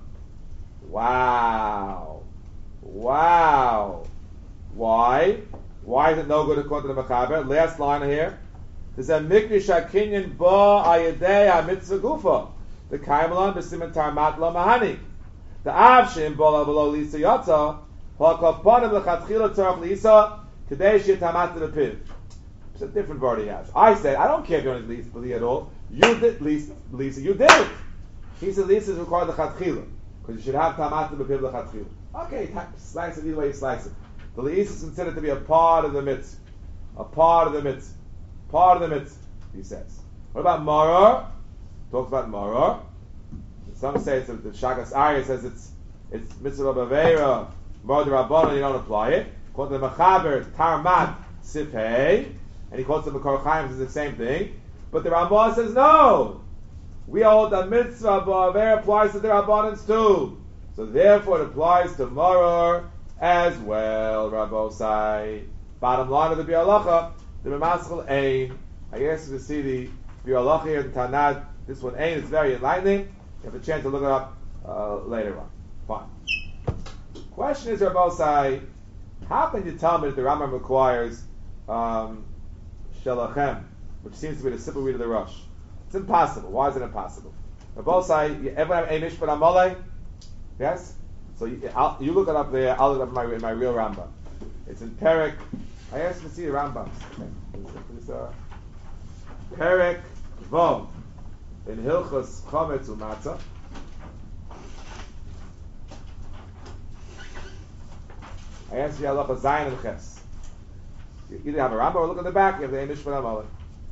Wow, wow. Why? Why is it no good according to the Mechaber? Last line here. There's a mikrish hakinyan ba ayadei ha-mitzvah gufa. The kaimelon b'simen tarmat lo mahani. The avshim bola below lisa yotza. Ha'kaponim l'chatchila tzarach lisa. Today she tamat the piv. It's a different word he has. I said, I don't care if you don't lease believe at all. You did Lisa, Lisa, you did it. He said Lisa is required the chatchila. Because you should have tamat the piv l'chatchila. Okay, slice it either way you slice it. The lease is considered to be a part of the mitzvah. A part of the mitzvah. Part of the mitzvah, he says. What about maror? Talks about maror. Some say it's the Shagas Arya says it's it's mitzvah b'aveira, maror d'rabbanan, you don't apply it. According to the Mechaber, tarmat sifhei, and he quotes the Makor Chaim, says the same thing. But the Rambam says no. We hold that mitzvah b'aveira applies to the rabbanans too. So therefore it applies to maror as well, Rabbosai. Bottom line of the Bialacha, the Memaschel Ein. I asked you to see the Bialacha here in Tanad. This one Ein is very enlightening. You have a chance to look it up uh, later on. Fine. Question is, Rabbosai, how can you tell me that the Rambam requires um, Shelachem, which seems to be the simple read of the Rosh? It's impossible. Why is it impossible? Rabbosai, you ever have a Mishpat Amalei? Yes? So you, I'll, you look it up there. I'll look it up in my, in my real Rambam. It's in Perek. I asked you to see the Rambam. Okay. Uh, Perek Vov in Hilchos Chometz Umatzah. I asked you Halacha Zayin and Ches. You either have a Rambam or look at the back. You have the Ein Mishpat Amalei.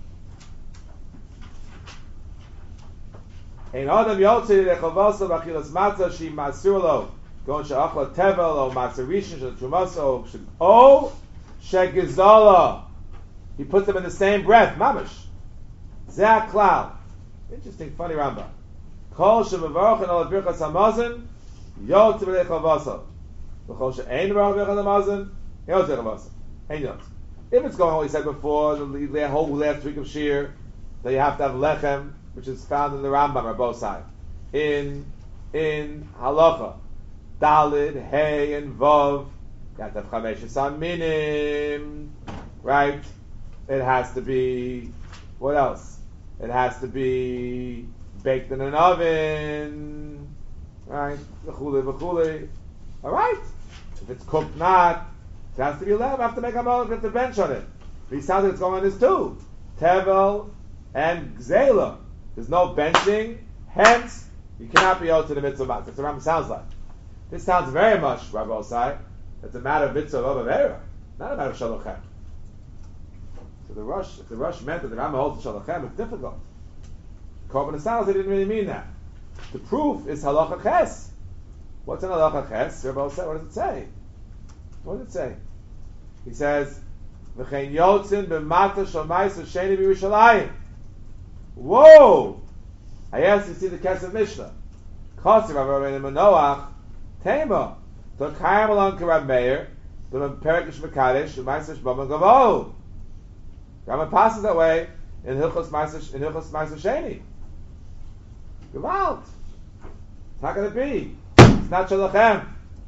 Ein Adam Yotzi Lechavasa B'Achilas Matzah Shi Masur Lo. Going she'achla tevel or matzarishin she'trumasa or she'gizala. He puts them in the same breath. Mamish. Zeh klal. Interesting, funny Rambam. Kol she'mevarachin al birchas hamazon yotz b'lei chavasa. V'chol she'ein mevarach birchas hamazon yotz b'lei chavasa. Ein yotz. If it's going, what we said before, the, the whole last week of Shir, that you have to have lechem, which is found in the Rambam or both sides. In in halacha. Dalid, Hey, and Vav. Got to have Chamesh Minim. Right? It has to be, what else? It has to be baked in an oven. Right? V'chule, v'chule. Alright? If it's cooked not, it has to be left. I have to make a mullet, we have to bench on it. But he sounds like it's going on this too. Tevel and Gzela. There's no benching, hence, you cannot be owed to the mitzvah. That's what the Rambam sounds like. This sounds very much, Rabbi Osai, it's a matter of mitzvah of avera, not a matter of shalachem. So the Rosh, if the Rosh meant that the Rambam holds shalachem, it's difficult. Korban Asal, they didn't really mean that. The proof is halacha ches. What's in halacha ches? Rabbi Osai, what does it say? What does it say? He says, "V'chein yotzin b'mata shomayis v'sheni b'Yerushalayim." Whoa! I asked you to see the Kesef Mishnah. Kosi Rav Rabbeinu Manoach Tema. So Kayam along to Rav Meir. the Perikish Mekadesh, the Meiser Shbam Gavol. Rambam passes that way in Hilchos Meiser in Hilchos Meiser Sheni. Gewalt. How can it be? It's not Shalachem.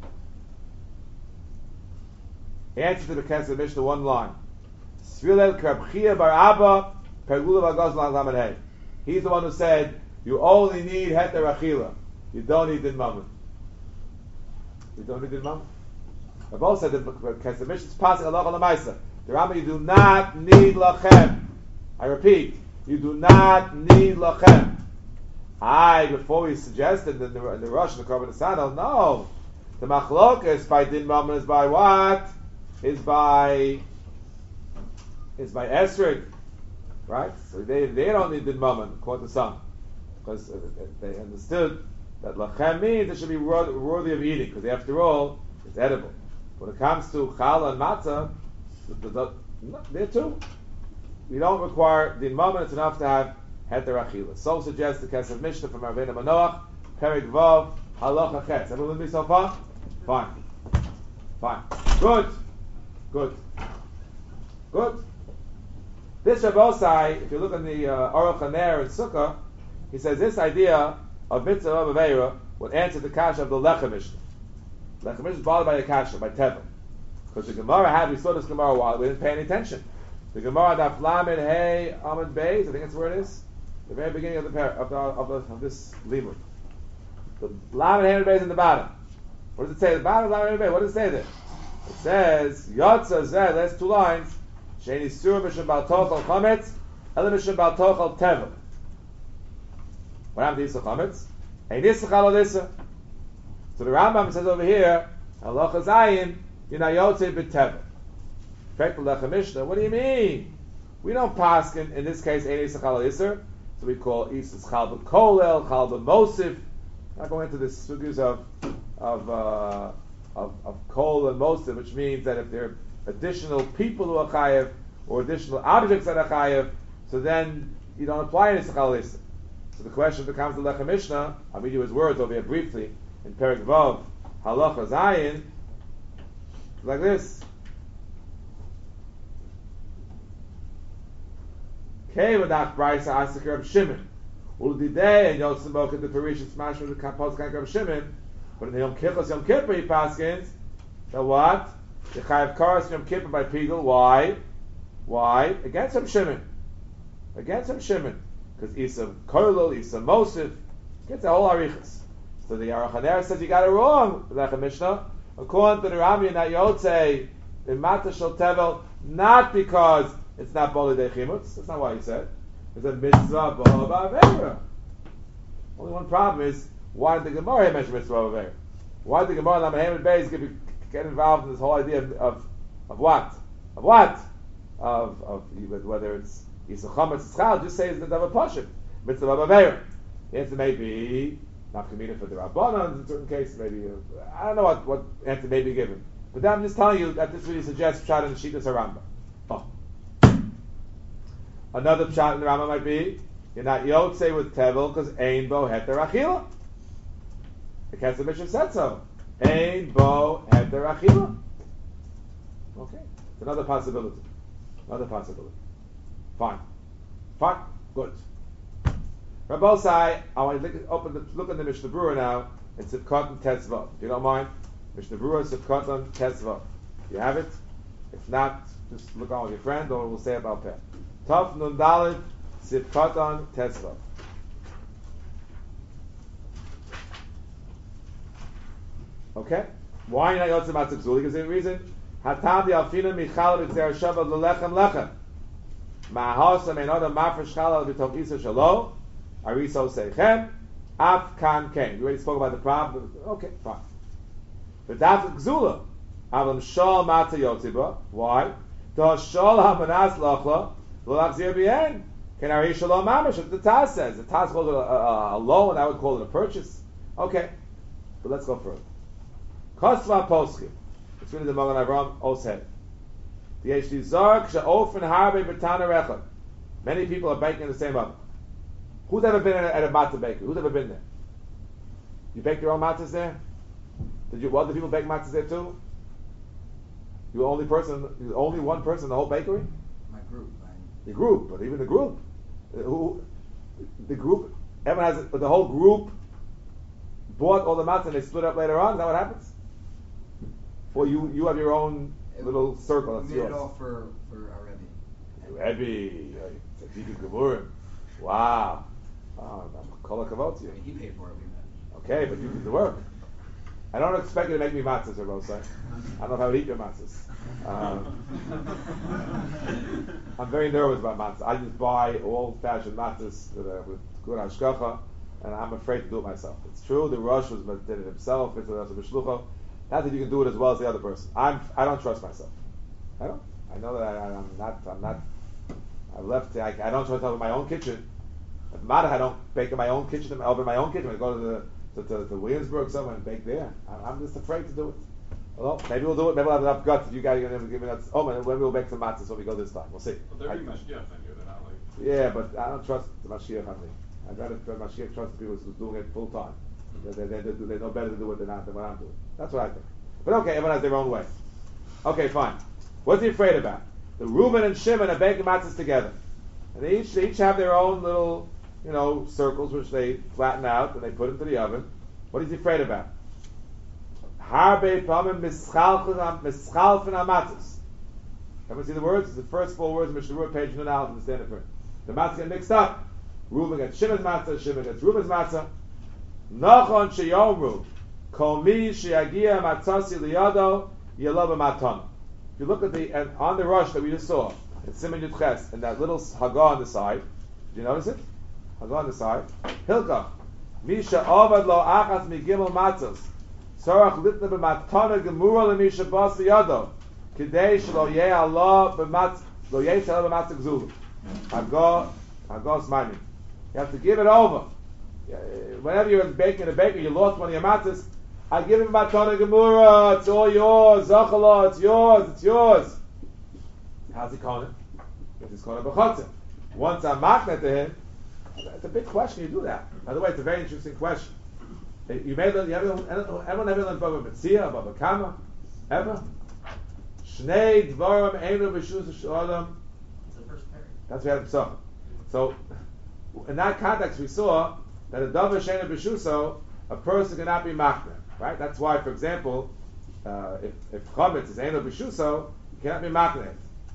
Answer to the Kesef Mishnah, one line. Svilel Krabchia Bar Abba Pergula Bagaz Lamed Hey. He's the one who said, you only need Heter Achila. You don't need Din Mammon. You don't need Din Mammon. I both said that Kesef Mishnah is passing Allah on the Maisa. The Rambam, you do not need Lachem. I repeat, you do not need Lachem. I, before we suggested in the, in the Rosh, the Korban Asano, no. The Machlokas by Din Mammon is by what? Is by is by Esrig, right? So they they don't need Din Mammon, according to some, because they understood that Lachem means it should be worthy of eating, because after all, it's edible. When it comes to Challah and Matzah, the, the, the, there too, we don't require Din Mammon, it's enough to have Heter Achila. So suggests the Kesef Mishnah from Rabbeinu Manoach, Perik Vav, Halacha Chetz. Everyone with me so far? Fine. Fine. Good. Good. Good. This Rabbosai, if you look in the uh, Aruch HaNer and Sukkah, he says this idea of Mitzvah of Aveira would answer the kasha of the Lechem Mishnah. Lechem Mishnah is bothered by the kasha, by Tevel. Because the Gemara had, we saw this Gemara a while, we didn't pay any attention. The Gemara Daf Lamed Hey Amud Beis, I think that's where it is. The very beginning of the par- of, the, of, the, of this limud. The Lamed Hey Amud Beis in the bottom. What does it say? The bottom of Lamed Hey Amud Beis. What does it say there? It says Yotza Zeh. That's two lines. Sheini Sur Mishum Bal Tochel Chametz, Ela Mishum Bal Tochel Tevel. What happened to Yisra Chametz? Ein Yisra Chal Olissa. So the Rambam says over here, Halacha Zayin, Yina Yotze B'Tevel. Perfect Lechem Mishnah. What do you mean? We don't pass in, in this case Ein Yisra Chal Olissa. So we call Yisra Chal B'Kolel, Chal B'Mosif. Not going into the sugis of of uh, of of kol and mosif, which means that if there are additional people who are chayev or additional objects that are chayev, so then you don't apply any sechal lisa. So the question becomes the Lechem Mishnah. I'll read you his words over here briefly in Perik Vav Halacha Zayin, like this. Kei v'dach Braysa Asik Reb Shimon. Ulididei and Yotzim Boket the Parishon Smash with the Kapos Kank Reb Shimon. But in the Yom Kippur, Yom Kippur he paskins that what? The Chayav Karas Yom Kippur by Pigel. Why? Why? Against Reb Shimon. Against Reb Shimon. Because Isa Kolel, Isa Mosif, gets the whole Arichas. So the Aruch HaNer says you got it wrong, the Lechem Mishnah. According to the Rambam, not Yotzei, in Mata Shel Tevel, not because it's not Boli De Chimutz. That's not why he said. It's a mitzvah b'hava aveira. Only one problem is, why did the Gemara mention mitzvah aveira? Why did the Gemara Lamed Hey Amud Beis get, get involved in this whole idea of, of, of what? Of what? Of, of whether it's Yisra Chametz Tzchal, just say it's the Davar Pashut. Mitzvah aveira. The answer may be, not Kamina for the Rabbanon in certain cases, maybe, uh, I don't know what, what answer may be given. But then I'm just telling you that this really suggests Pshat in the Shittas HaRambam. Oh. Another pshat in the Rambam might be, you're not Yotzei with Tevel because Ein Bo Heter Achila. The Kesef Mishnah said so. Ein Bo Heter Achila. Okay. It's another possibility. Another possibility. Fine. Fine. Good. Rabbosai, I want to look, open the, look at the Mishnah Berurah now. It's Sivkot and Tetzvah. If you don't mind, Mishnah Berurah, Sivkot and Tetzvah. You have it? If not, just look on with your friend or we'll say about Peh. Tov Nun Dalet Sivkatan Tetzvah. Okay? Why not Yotzei Matzah Gzuli? Because the reason Hatam Yalfina Michal B'Tzer Shabbat L'Lechem Lechem Ma'ahosam Ein Odom Mafresh Chalal B'Tov Isa Shalo Ariso Seichem Af Kan Ken. We already spoke about the problem. Okay, fine. But that's Gzula. Avam Shol Matzah Yotzei Ba. Why? To Shol HaManas Lachla Can I reach shalom mamash? The Taz says the Taz calls it a, a, a loan. I would call it a purchase. Okay, but let's go further. Kosva Poskim. It's really the Magen Avram Oshed. The Yeshli Zark She'ofen Harbe B'Tana Rechad. Many people are baking in the same oven. Who's ever been at a matzah baker? Who's ever been there? You bake your own matzahs there? Did you? What, do people bake matzahs there too? You're the only person, you're the only one person in the whole bakery? My group. My, The group, but even the group. Uh, Who, the group, everyone has, but the whole group bought all the matzah and they split up later on? Is that what happens? Or you, you have your own little circle, we that's made yours. it all for, for our Rebbe. Rebbe, Tzaddik Gemurim. Wow. Oh, kol hakavod to I you. mean, he paid for it. We met. Okay, but you did the work. I don't expect you to make me matzahs, Rosa. I don't know if I would eat your matzahs. Um, I'm very nervous about matzahs. I just buy old-fashioned matzahs with, uh, with good hashkacha, and I'm afraid to do it myself. It's true, the Rosh was did it himself. It's a b'shlucha. Not that you can do it as well as the other person. I'm. I don't trust myself. I don't. I know that I, I'm not. I'm not. I've left. I, I don't trust myself in my own kitchen. If matter, I don't bake in my own kitchen. I open my own kitchen. I go to the to, to, to Williamsburg somewhere and bake there. I'm, I'm just afraid to do it. Well, maybe we'll do it. Maybe we'll have enough guts. If you guys are going to give me that. Oh, man, when we'll make some matzahs when we go this time. We'll see. But they're I- being Mashiach on you, they're not like... yeah, but I don't trust the Mashiach on me. I'd rather trust Mashiach trust the people who's doing it full time. They, they, they, they know better to do it than, I, than what I'm doing. That's what I think. But okay, everyone has their own way. Okay, fine. What's he afraid about? The Reuben and Shimon are baking matzahs together. And they each, they each have their own little, you know, circles which they flatten out and they put into the oven. What is he afraid about? Harbe pamim mischalfen amatzahs. Everyone see the words? It's the first four words of Mishnah Berurah, page Nun Aleph in the standard print. The matzahs get mixed up. Reuben gets Shimon's matzah, Shimon gets Reuben's matzah. Nachon sheyomru kol mi sheyagia matzasi liyado yelav matana. If you look at the and on the rush that we just saw in Siman Yud Ches and that little hagah on the side, do you notice it? Hagah on the side. Hilkach misha avad lo achas migimel matzos sorach litna b'matana gemura lemisha bas liyado kidei shelo yeh Allah b'matz lo yeh shelo b'matz gzulu. Hagah hagah's miming. You have to give it over. Whenever you're baking in a bakery, you lost one of your matzahs. I give him matana gemura. It's all yours. Zachala, it's yours. It's yours. How's he calling it? It's called a b'chatzah. Once I'm makna to him, it's a big question. You do that. By the way, it's a very interesting question. You made you ever everyone ever learned Baba Metzia, Baba Kama, ever? Shnei dvarim einu b'shus shalom. It's the first pair. That's what we had in Pesachim. So, in that context, we saw that a davar sheina b'shuso, a person cannot be makna, right? That's why, for example, uh, if if chametz is eino b'shuso, you cannot be makna.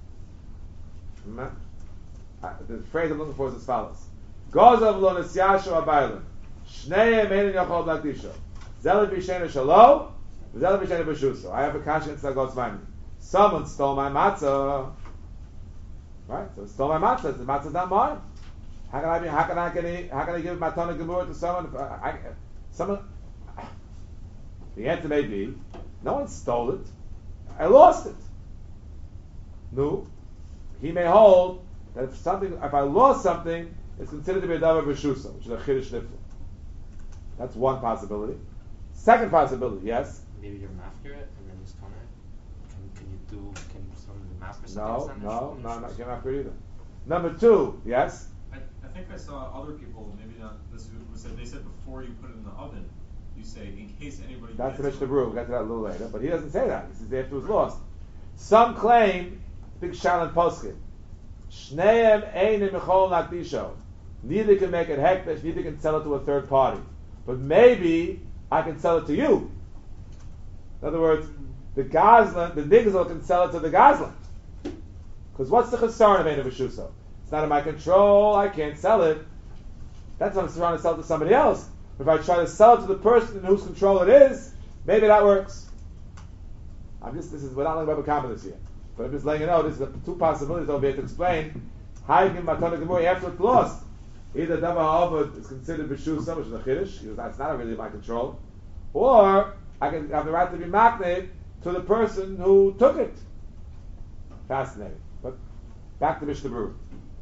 Uh, the phrase I'm looking for is as follows: Gozav lo nesyashu abaylim, shneim einin yochol lakdisho, zeli b'sheina shalo, zeli b'sheina b'shuso. I have a kasha in Tzagos Mani. Someone stole my matzah, right? So stole my matzah. The matzah's not mine. How can I be? How can I get? How can I give matana gemura to someone? If I, I, someone. The answer may be, no one stole it. I lost it. No, he may hold that if something, if I lost something, it's considered to be a davar b'shusa, which is a chiddush nifla. That's one possibility. Second possibility, yes. Maybe you're mafter it and then just turn it. Can can you do? Can someone mafter something? No, else on no, this? no, not can't after either. Number two, yes. I, I think I saw other people, maybe not this, who said they said before you put it in the oven, you say in case anybody. That's the gets Mishnah it. Berurah. We'll get to that a little later. But he doesn't say that. He says after it was lost. Some claim, big Shalan Poskin, Shneim Einim Mechol Nakdisho. Neither can make it hekdesh, neither can sell it to a third party. But maybe I can sell it to you. In other words, the Gazlan, the Nigzel can sell it to the Gazlan. Because what's the chesaron of Einim B'shuso? It's not in my control, I can't sell it. That's what I'm trying to sell it to somebody else. If I try to sell it to the person in whose control it is, maybe that works. I'm just, this is, we're not learning about Baba this year. But I'm just letting you know, this is the two possibilities over here to explain how you give Matana Gemuri after it's lost. Either Davar Ha'avad is considered B'shusa, which is a Chiddush, because that's not really in my control, or I can have the right to be makneh to the person who took it. Fascinating. But back to Mishnah Berurah.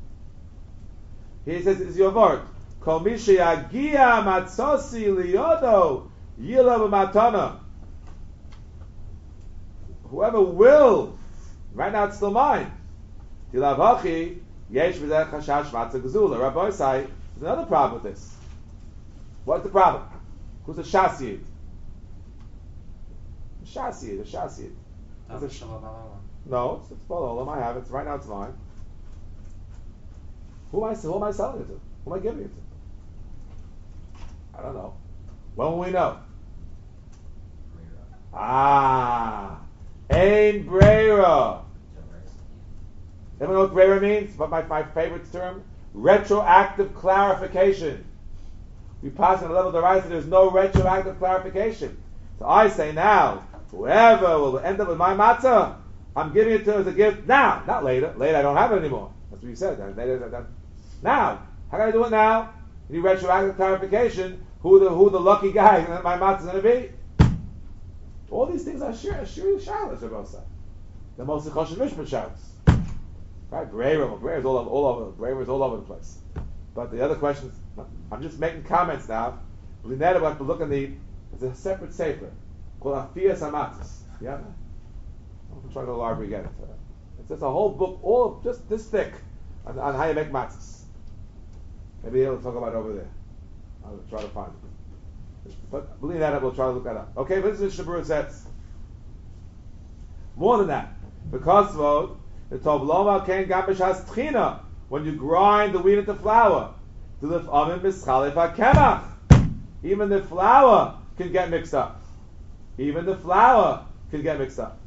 He says, "Is your word? Kol mi sheyagia matzosi liyodo yila b'matana." Whoever will, right now it's still mine. Tilav hachi yesh v'zeh chashash matzah gezula. Rabbi say, there's another problem with this. What's the problem? Who's a shasiyid? A shasiyid, a shasiyid. It's a sh- Shabbat Balalam. no, it's, it's Balalam. I have it. Right now it's mine. Who am I? Who am I selling it to? Who am I giving it to? I don't know. When will we know? Ah, Ein Breira. Anyone know what Breira means? But my, my favorite term? Retroactive clarification. We pass on the level of the right, so there's no retroactive clarification. So I say now, whoever will end up with my matzah, I'm giving it to him as a gift now, not later. Later I don't have it anymore. That's what you said. Later, that, that. Now, how can I do it now? You need retroactive clarification. Who the who the lucky guy that my matzah is going to be? All these things are sure, sure shalos are both sides. The most choshev mishpat shalos, right? Breira, Breira is all over, all over. Breira is all over the place. But the other questions, I'm just making comments now. Blinetta, we have to look in the. It's a separate sefer called Afiyas Hamatzos. Yeah, I'm trying to go to the library again. It's just a whole book, all just this thick, on, on how you make matzahs. Maybe they'll talk about it over there. I'll try to find it. But believe that, we'll try to look that up. Okay, but this is what Shabur says. More than that, because of the Tovloma Ken Gambish has Tchina, when you grind the wheat into flour, to lift Amin Mischalif HaKemach. Even the flour can get mixed up. Even the flour can get mixed up.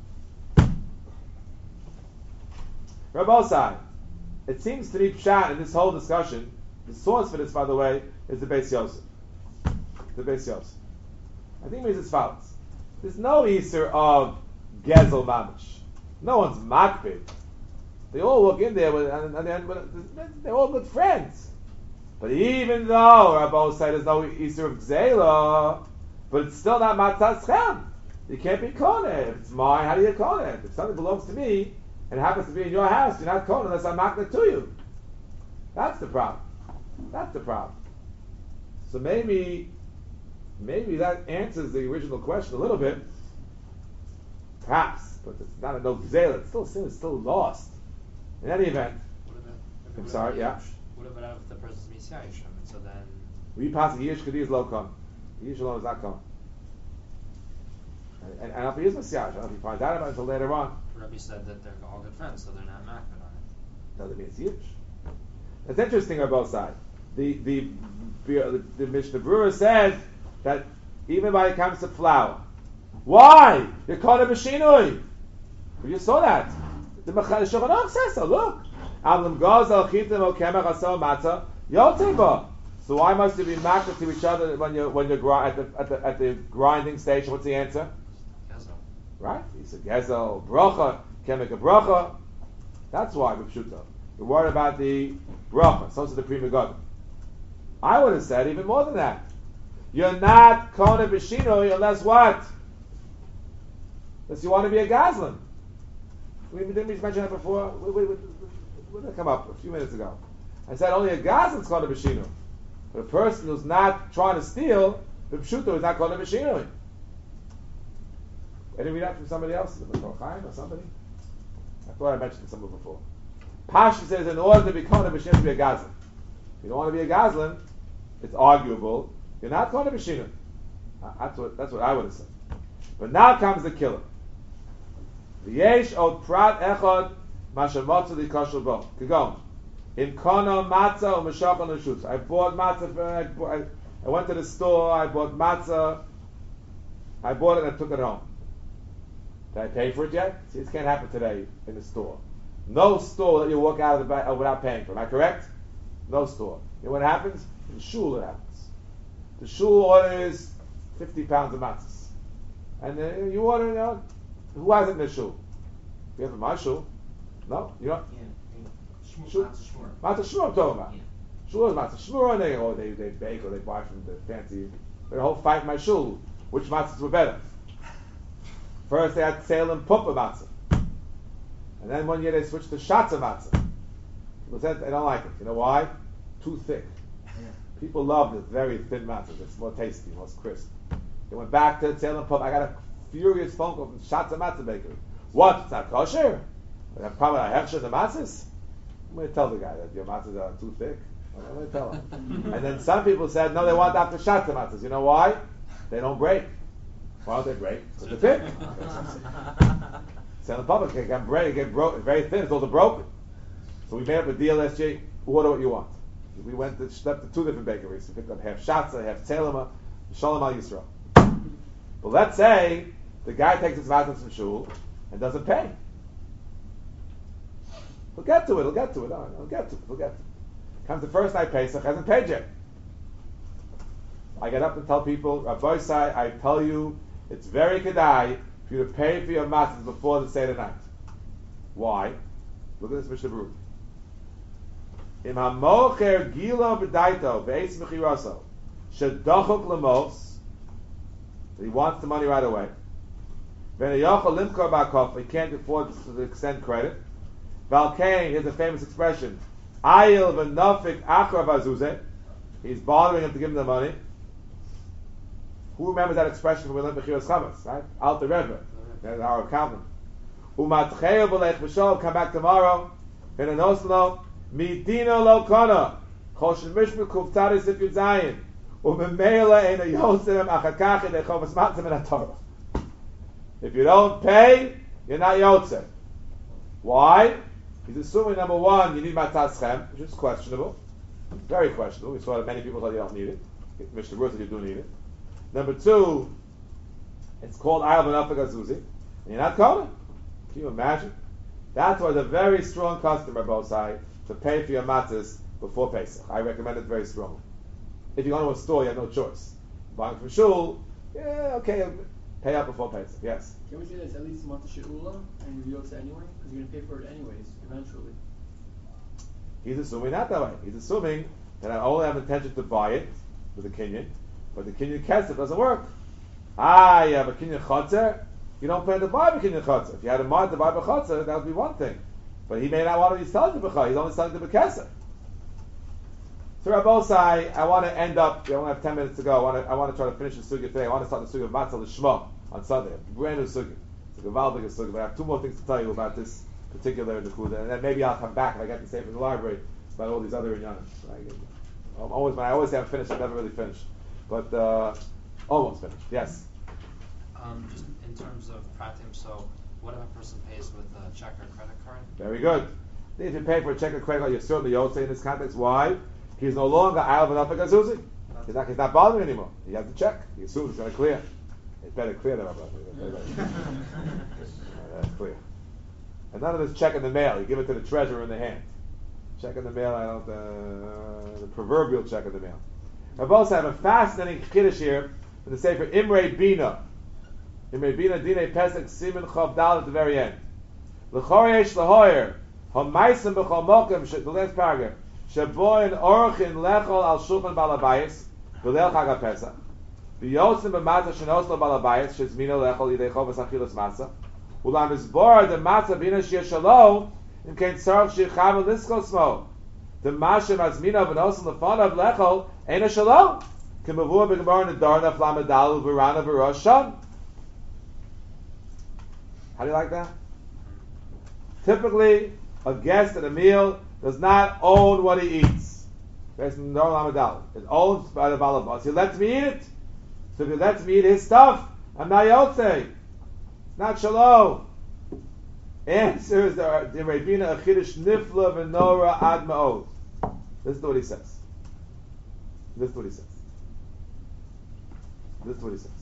Rabbosai, it seems to be pshat in this whole discussion. The source for this, by the way, is the Beis Yosef. The Beis Yosef. I think it means as follows. There's no Easter of Gezel Mamish. No one's makbid. They all walk in there with, and, and, and they're all good friends. But even though Rabbi said there's no Easter of Gzela, but it's still not Matzah Schem. You can't be Koneh. If it's mine, how do you Koneh? If something belongs to me and happens to be in your house, you're not Koneh unless I mark it to you. That's the problem. That's the problem. So maybe, maybe that answers the original question a little bit. Perhaps, but it's not a no Gzela. It's still sin. It's still lost. In any event, What about, what I'm about sorry, yeah. Yish? What about if the person's Misyayishim? And so then. we pass Yish Kadi is low come. Yish alone is not come. And and if he is Messiah, I don't know if he finds out about it until later on. Rabbi said that they're all good friends, so they're not makbid on it. Doesn't mean it's Yish. It's interesting on both sides. The the the, the Mishnah Berurah says that even when it comes to flour, why you're called a Mashinui? We just saw that. The Mechal Shulchan says so. Look, Alam Gazel Chitim O Kemach Asal Matzah Yotzeba. So why must you be makbid to each other when you when you're gri- at the at the at the grinding station? What's the answer? Gezel. Right? He said Gezel Bracha Kemach a Bracha. That's why B'Pshuto. You're worried about the Bracha. So is the Pri Megadim. I would have said even more than that. You're not Kona B'Shinoi unless what? Unless you want to be a Gazlan. We didn't we mention that before. We, we, we, we did it come up a few minutes ago. I said only a Gazlan is called a B'Shinoi. But a person who's not trying to steal, the Pshuto is not called a B'Shinoi. I didn't read that from somebody else, from Chaim or somebody. I thought I mentioned it somewhere before. Pashi says in order to become a B'Shinoi, to be a Gazlan. If you don't want to be a Gazlan, it's arguable. You're not called a B'Shinoi. That's what that's what I would have said. But now comes the killer. V'yesh od prat echad mashamotzu di kashel bo. Kegon. In kono matzah or meshach on the shutz. I bought matzah. For, I, bought, I went to the store. I bought matzah. I bought it and I took it home. Did I pay for it yet? See, this can't happen today in the store. No store that you walk out of the back without paying for. Am I correct? No store. You know what happens? In the shul it happens. The shul orders fifty pounds of matzahs, and then you order. You know, who has it in the shul? You have it in my shul. No, you don't. Yeah. Shul. Matzah shmur. Matzah shmur I'm talking about. Yeah. Shul is matzah shmur, and they or they they bake or they buy from the fancy. The whole fight in my shul. Which matzahs were better? First they had sale and pupa matzah, and then one year they switched to shatza matzah. People said they don't like it. You know why? Too thick. People love the very thin matzahs. It's more tasty, more crisp. They went back to sale and pupa. I got a furious phone call from Shatza Matzah Bakery. What? It's not kosher? They have problem with hechsher the matzahs? I'm going to tell the guy that your matzahs are too thick. I'm going to tell him. And then some people said, no, they want after Shatza matzahs. You know why? They don't break. Why don't they break? Because they're thick. Sell in public, it get bread, it get broken, very thin, it's all broken. So we made up a deal last year, order what you want. We went to, slept to two different bakeries. We picked up half Shatza, half Tzelema, Shalom Al Yisrael. But let's say the guy takes his matzah from shul and doesn't pay. We'll get to it, we'll get to it, oh, we'll get to it, we'll get to it. Comes the first night Pesach, hasn't paid yet. I get up and tell people, Rabbi Sai, I tell you, it's very kedai for you to pay for your matzahs before the Seder night. Why? Look at this Mishnah Berurah. Im hamocher gila b'daito ve'etz mechiraso shedachok lemos, he wants the money right away. V'neyachol limkor ba'kof, he can't afford to extend credit. Valkain, here's a famous expression: ayil v'nafik achra v'azuzeh, he's bothering him to give him the money. Who remembers that expression from Elim Bechiras Chametz, right? Alter Rebbe, that's our accountant. Umatcheo b'lech b'shol, come back tomorrow. V'nenoslo midino lo kona choshen mishmur kuftaris if you zayin u'memeila ena yosem achakach edechovas matzim in Torah. If you don't pay, you're not yotze. Why? He's assuming, number one, you need matzah schem, which is questionable, very questionable. We saw that many people thought you don't need it. Mishnah Berurah said you do need it. Number two, it's called Ayal B'Nafik Azuzi, and you're not Kohen. Can you imagine? That's why the very strong customer, both sides, to pay for your matzahs before Pesach. I recommend it very strongly. If you go to a store, you have no choice. Buying from shul, yeah, okay, pay up before Pesach. Yes. Can we say that's at least a month of she'ula and you're yotze anyway? Because you're going to pay for it anyways, eventually. He's assuming not that way. He's assuming that I only have intention to buy it with a kinyan, but the kinyan kesef doesn't work. Ah, you have a kinyan chotzer, you don't plan to buy a kinyan chotzer. If you had a mind to buy a chotzer, that would be one thing. But he may not want to be selling to b'cha, he's only selling to b'kesef. So Rabbosai, I want to end up, we only have ten minutes to go, I want to, I want to try to finish the sugya today. I want to start the sugya of Matzah L'Shma on Sunday. Brand new sugya. It's a Gavaldig sugya, but I have two more things to tell you about this particular Nekuda, and then maybe I'll come back if I get to say from the library about all these other inyanim. I'm always, when I always say I'm finished, I never really finish. But uh, almost finished. Yes. Um, just in terms of pratim, so what if a person pays with a check or credit card? Very good. If you pay for a check or credit card, you're certainly yotze in this context. Why? He's no longer Ayal B'Nafik Azuzi. He's not, he's not bothering anymore. He has to check. He assumes it's going to clear. It's better clear than Rabbi. That's clear. And none of this check in the mail. You give it to the treasurer in the hand. Check in the mail, I don't, uh, the proverbial check in the mail. Rabbi also have a fascinating chiddush here in the Sefer Imrei Bina. Imrei Bina, Dinei Pesach, Siman Chav Dal at the very end. L'chor yesh l'hoyer, ha'maisem b'chol mokem, the last paragraph, sheboin orchin lechol al shulchan balabayis, v'lel chag ha'pesach, v'yotzim b'matzah shenos lo balabayis, shezmino lechol yidei chovas achilas matzah, ulam izbor the matzah bina shir shalom, im kein tzarech shichav l'niskol smo, the mashem azmino v'nosim l'fonav lechol, ein shalom, k'mavua b'gemar nedarna flamadal v'rana v'roshan. How do you like that? Typically, a guest at a meal does not own what he eats. It's owned by the balabas. He lets me eat it. So if he lets me eat his stuff, I'm not yotze. Not shalom. Answer is the Rebina Achidish Nifla V'Nora Ad Ma'od. This is what he says. This is what he says. This is what he says.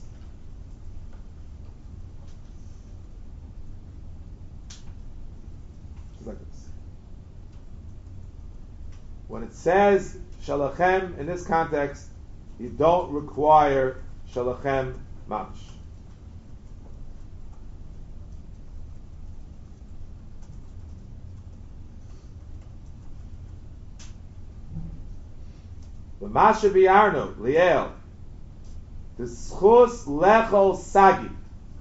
It's like this. When it says Shalachem in this context, you don't require Shalachem Mamish. The Masha Biarno, Liel, the Schus Lechol Sagi,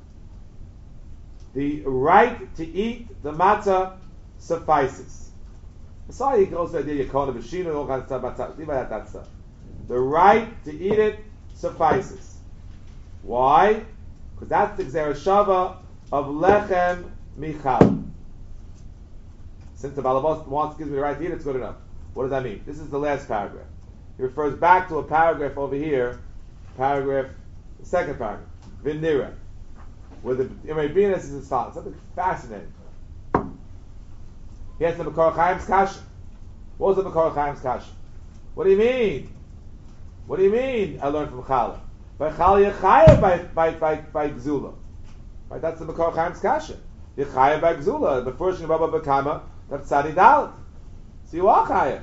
the right to eat the matzah suffices. Sorry, he goes to the idea Yekona B'Shino, all kinds of stuff, leave out that stuff. The right to eat it suffices. Why? Because that's the Gzera Shava of Lechem Michal. Since the Balabos wants gives me the right to eat it, it's good enough. What does that mean? This is the last paragraph. He refers back to a paragraph over here, paragraph, the second paragraph, Vinira. where the Imre Binus is as follows. Something fascinating. He has the Makor Chaim's Kasha. What was the Makor Chaim's Kasha? What do you mean? What do you mean? I learned from Chala. By Chala Yechaya by by by by Gzula. Right? That's the Makor Chaim's Kasha. Yechaya by Gzula. The first thing Rabba Bekama, that's Tzadi Dalet. So you are Chaya.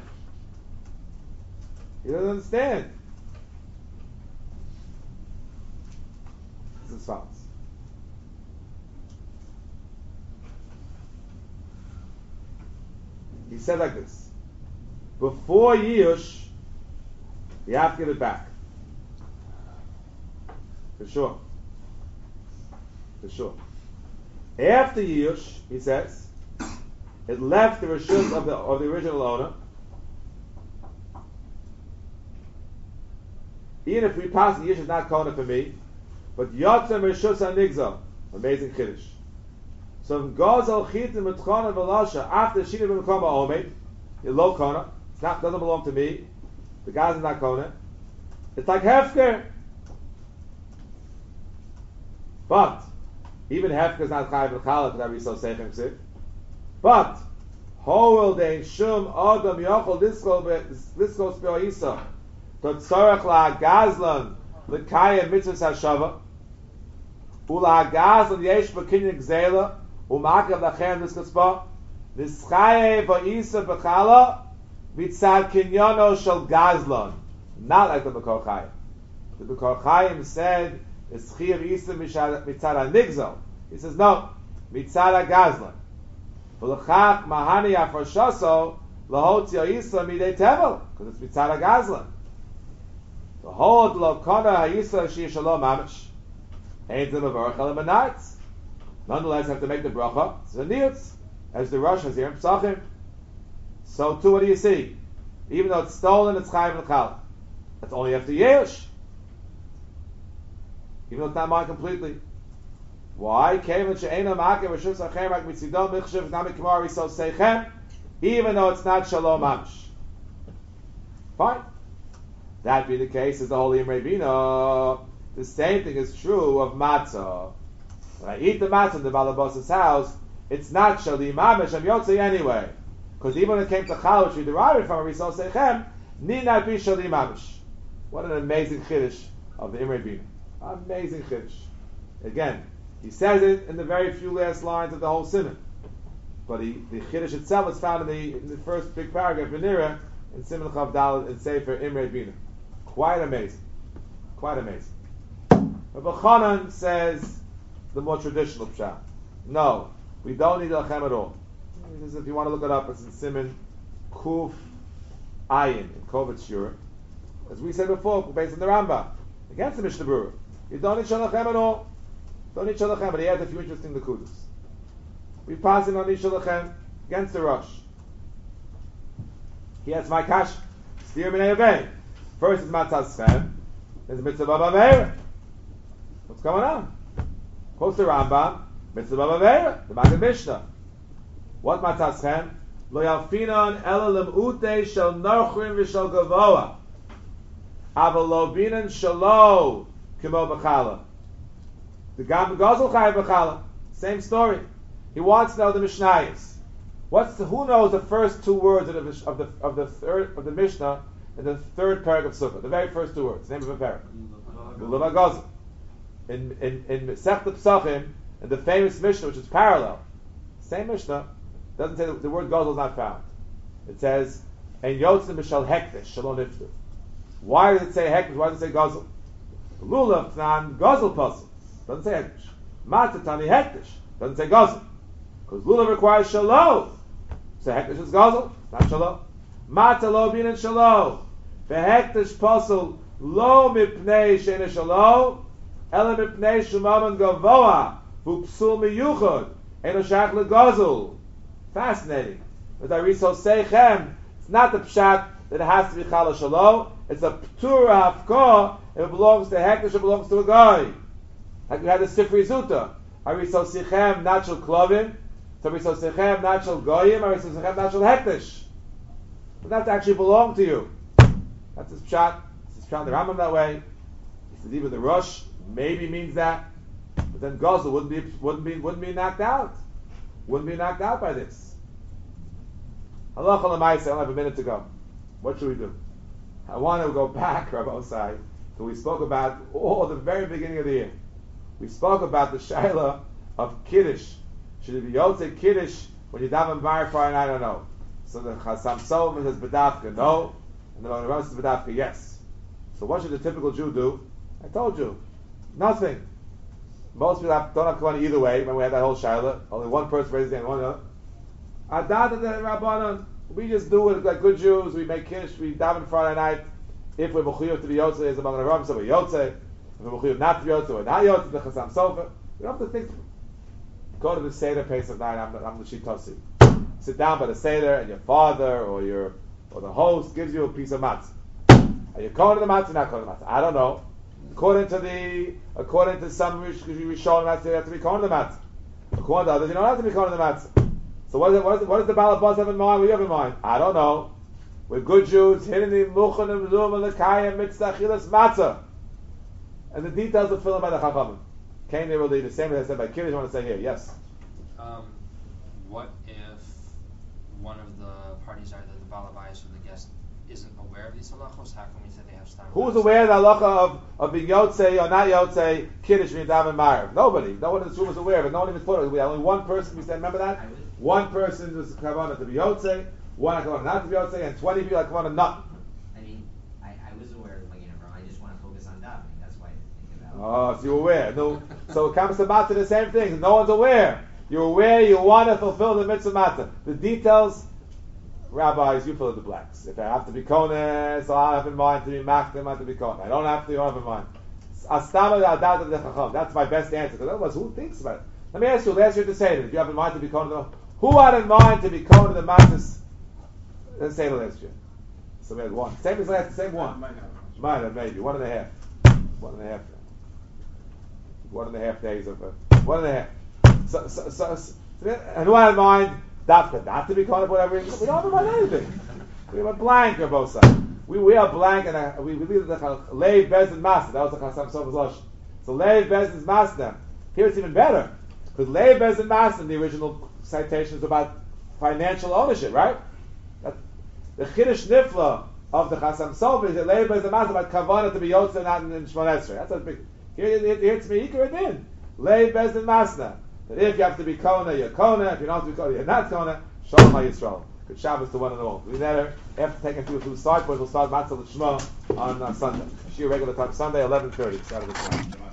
He doesn't understand. This is false. He said like this: before Yush, you have to give it back. For sure. For sure. After Yush, he says, it left the reshus of the of the original owner. Even if we pass, Yush is not kona for me, but Yotzem reshus anigzal, amazing kiddush. So if Gozal Chitim Mitchona Velasha after Shina B'Mekoma Omed, it's low Kona, it's not doesn't belong to me. The guy's not Kona. It's like Hefker. But even Hefker is not Chayav L'Chala because Rabbi Yisrael Seichem Ksiv. But Hoel Dein Shum Adam Yochel Liskos Be'Oisa Totzorach La Gazlan L'Kayem Mitzvahs HaShava Ula Gazlan Yesh B'Kinyin Gzela Umakav lachem this kaspa nischaye va'isa b'chala mitzad kinyono shel gazlan, not like the Makor Chaim. The Makor Chaim said ischiv isa mitzad hanigzal. He says no, mitzad gazlan. V'lechach mahani afrashaso lahotzia isa midei tevel because it's mitzad gazlan. The whole lo kona ha'isa shi shalom mamish ain't the mavarach el manatz. Nonetheless, have to make the bracha. It's a niyutz, as the Rosh has here in Pesachim. So too, what do you see? Even though it's stolen, it's chayiv l'chal. That's only after Yerush. Even though it's not mine completely. Why? Even though it's not shalom mamish. Fine. That being the case, is the holy Imre Bina. The same thing is true of matzah. When I eat the matzah in the Balabos's house, it's not shali mamish, I'm yotzei anyway. Because even when it came to chal, which we derived from Risol Seichem, need not be shali mamish. What an amazing chiddush of the Imre Bina. Amazing chiddush. Again, he says it in the very few last lines of the whole Siman. But he, the chiddush itself is found in the, in the first big paragraph, Venira, in Siman Chav Dalet, and Sefer Imre Bina. Quite amazing. Quite amazing. Rabbi Chanan says, the more traditional pshat. No, we don't need lachem at all. He says if you want to look it up, it's in Siman Kuf Ayin in Kovitz Shura. As we said before, based on the Rambam, against the Mishnah Berurah. You don't need shalachem at all. Don't need shalachem, but he adds a few interesting nekudas. We pass in on the shalachem against the Rosh. He has my kash. Steer minei avei. First is matzah schem. There's mitzvah b'aveira. What's going on? Quotes the Rambam, mitzvah b'aveira, the Maggid Mishnah. What matzah schem? Lo yalfinon ela lem'utei shel norchrim v'shel gavoa. Aval lo binan shalo kimo b'chala. The Gam Gazel Chai b'chala. Same story. He wants to know the Mishnayos. What's the, who knows the first two words of the of the of the third of the Mishnah in the third parak of Sukkah? The very first two words. Name of a parak. Lulav Gazel. In in in Masechta Pesachim, in the famous Mishnah, which is parallel, same Mishnah doesn't say the, the word Gazel is not found. It says and Yotzim B'Shal Hektish Shalom Niftu. Why does it say Hektish? Why does it say Gazel? Lulav Tnan Gazel Pasuk doesn't say Hektish. Matzah Tani Hektish doesn't say Gazel because Lulav requires Shalom. So Hektish is Gazel, not Shalom. Matzah Lo Bin and Shalom. VeHektish Pasuk Lo Mipnei Sheina Shalom. Ela Mipnei Shumaman Gavoa Hu Psul Miyuchad Eno Shach LeGazel. Fascinating. With Arisol Seichem, it's not the pshat that it has to be Chala Shalom. It's a Ptura Hafkah if it belongs to Hektish, it belongs to a guy. Like we had the Sifri Zuta. Arisol Seichem, natural Klovim. So Arisol Seichem, natural Goyim. Arisol Seichem, natural Hektish. But that actually belong to you. That's his pshat. It's his pshat in the Rambam that way. He said even the Rosh maybe means that. But then Gozel wouldn't be wouldn't be wouldn't be knocked out. Wouldn't be knocked out by this. Halacha l'maaseh, I only have a minute to go. What should we do? I want to go back, Rabbi Osai, to we spoke about all the very beginning of the year. We spoke about the shaila of Kiddush. Should it be Yotze Kiddush when you daven bar Friday night or no? So the Chasam Sofer says B'dafka no, and the Rabbi says B'dafka yes. So what should the typical Jew do? I told you, nothing. Most people have, don't have Kavanah either way. When we had that whole shaila, only one person raises the hand, one other. Adat and the Rabbanon, we just do it like good Jews. We make Kiddush, we daven Friday night. If we're mechuyev to be Yotze, as among the Rabbis, so we're Yotze. If we're mechuyev not to be Yotze, we're not Yotze. The Chasam Sofer. We don't have to think. Go to the Seder Pesach night. I'm the, I'm the Shitosi. Sit down by the Seder, and your father or your or the host gives you a piece of matzah. Are you going to the matzah? Not going to the matzah? I don't know. According to the according to some Rishonim, you have to be going to the matzah. According to others, you don't have to be going to the matzah. So what, is it, what, is it, what does the Baal Baz have in mind? What do you have in mind? I don't know. We're good Jews. Hineni muchanim zum lekayim mitzvah achilas matzah. And the details are filled by the Chachamim. Cain they will do the same as I said by Kiddush. I want to say here, yes. Um, what if one of the parties, either the Baal Bayis or the guest, isn't aware of these halachos? How can we say they have stam? Who's aware of the halacha of, of being Yotzei or not Yotzei Kiddush when you daven Ma'ariv? Nobody. No one in this room is aware of it. No one even thought of it. We had only one person. We said, remember that? One person was kavanah to be Yotzei, one kavanah not to be Yotzei, and twenty people kavanah not. I mean, I, I was aware of like you know, I just want to focus on davening. That's why I didn't think about. Oh, so you're aware. No, so it comes to matzah the same thing. No one's aware. You're aware. You want to fulfill the mitzvah matzah. The details, rabbis, you fill in the blanks. If I have to be kones, so I have in mind to be makdim, I have to be kones. I don't have to. You don't have in mind. Astama adat of the chacham. That's my best answer. Because otherwise, who thinks about it? Let me ask you. Last year to say that if you have in mind to be kones, who had in mind to be kones the matzahs? Let's say the last year. So we had one. Same as last. Same one. Might have maybe one and a half. One and a half. One and a half days of uh, one and a half. So, so, so, so, and who had in mind dafka not to be caught up whatever? We don't have in mind anything. We have a blank on both sides. We we are blank and a, we we leave the leiv bezin masna. That was the Chasam Sofer's lashon. So leiv bezin masna. Here it's even better because leiv bezin masna. The original citation is about financial ownership, right? That, the chiddush nifla of the Chasam Sofer is that leiv bezin masna about kavanah to be yotze not in, in Shmon Esrei. That's a big. Here, here, here it's me ikar din. Leiv bezin masna. That if you have to be kona, you're kona. If you don't have to be kona, you're not kona. Shalom HaYisrael. Good Shabbos to one and all. We later, after taking people through the start, we'll start Matzah L'Shma on uh, Sunday. Shir regular time Sunday, eleven thirty. Saturday.